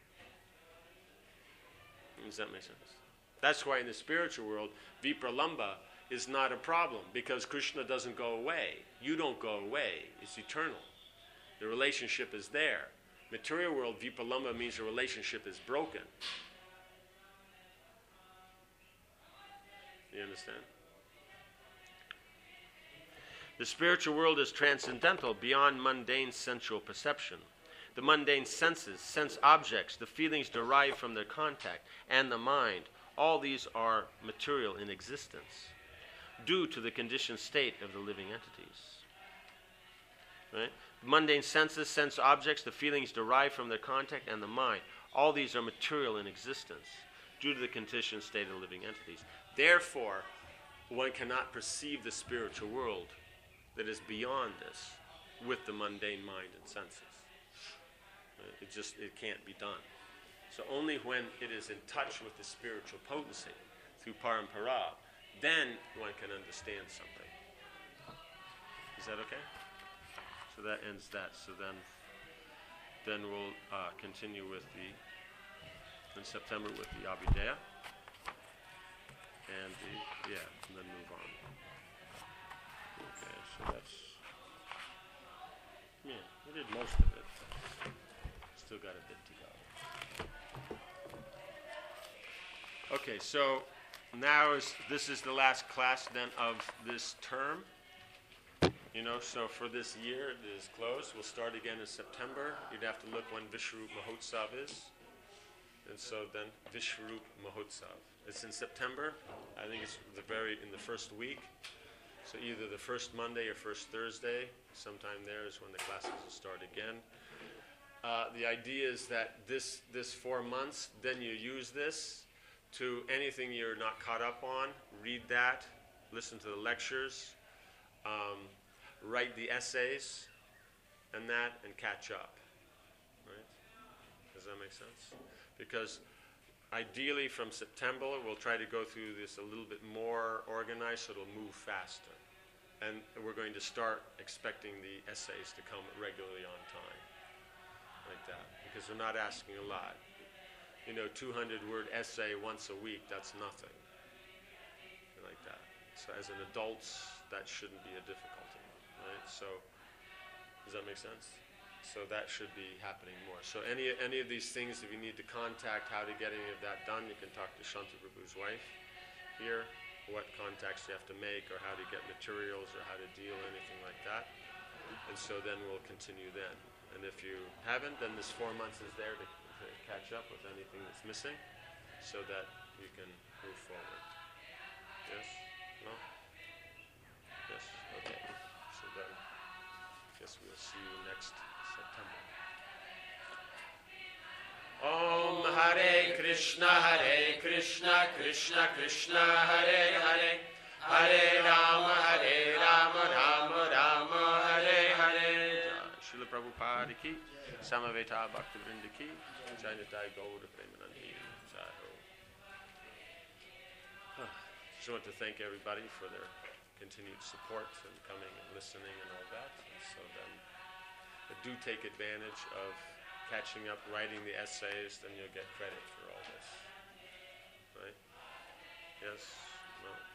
Does that make sense? That's why in the spiritual world, Vipralamba is not a problem, because Krishna doesn't go away. You don't go away. It's eternal. The relationship is there. Material world, Vipralamba means the relationship is broken. You understand? The spiritual world is transcendental, beyond mundane sensual perception. The mundane senses, sense objects, the feelings derived from their contact, and the mind, all these are material in existence, due to the conditioned state of the living entities. Right? Mundane senses, sense objects, the feelings derived from their contact, and the mind, all these are material in existence, due to the conditioned state of the living entities. Therefore, one cannot perceive the spiritual world that is beyond this with the mundane mind and senses. It just, it can't be done. So only when it is in touch with the spiritual potency through Parampara, then one can understand something. Is that okay? So that ends that. So then, then we'll uh, continue with the, in September with the Abhidheya, and the, yeah, and then move on. Okay, so that's, yeah, we did most of it. Still got a bit to go. Okay, so now is this is the last class then of this term. You know, so for this year it is closed. We'll start again in September. You'd have to look when Vishwarup Mahotsav is. And so then Vishwarup Mahotsav. It's in September. I think it's the very in the first week. So either the first Monday or first Thursday, sometime there is when the classes will start again. Uh, the idea is that this this four months, then you use this to anything you're not caught up on. Read that, listen to the lectures, um, write the essays, and that, and catch up. Right? Does that make sense? Because ideally from September, we'll try to go through this a little bit more organized so it'll move faster. And we're going to start expecting the essays to come regularly on time, like that, because they're not asking a lot. You know, two hundred word essay once a week, that's nothing, like that. So as an adult, that shouldn't be a difficulty, right? So, does that make sense? So that should be happening more. So any any of these things, if you need to contact how to get any of that done, you can talk to Shanta Prabhu's wife here, what contacts you have to make or how to get materials or how to deal, anything like that. And so then we'll continue then. And if you haven't, then this four months is there to, to catch up with anything that's missing so that you can move forward. Yes? No? Yes? Okay. So then, I guess we'll see you next September. Om Hare Krishna, Hare Krishna, Krishna Krishna, Hare Hare, Hare Rama, Hare Rama, Rama Rama, Hare Hare. Srila Prabhupada ki, Samaveta Bhaktivinoda ki, Jai Nitai Gaura Premanandi, Jai Ho. Just want to thank everybody for their continued support and coming and listening and all that. And so then, but do take advantage of catching up, writing the essays, then you'll get credit for all this. Right? Yes? No?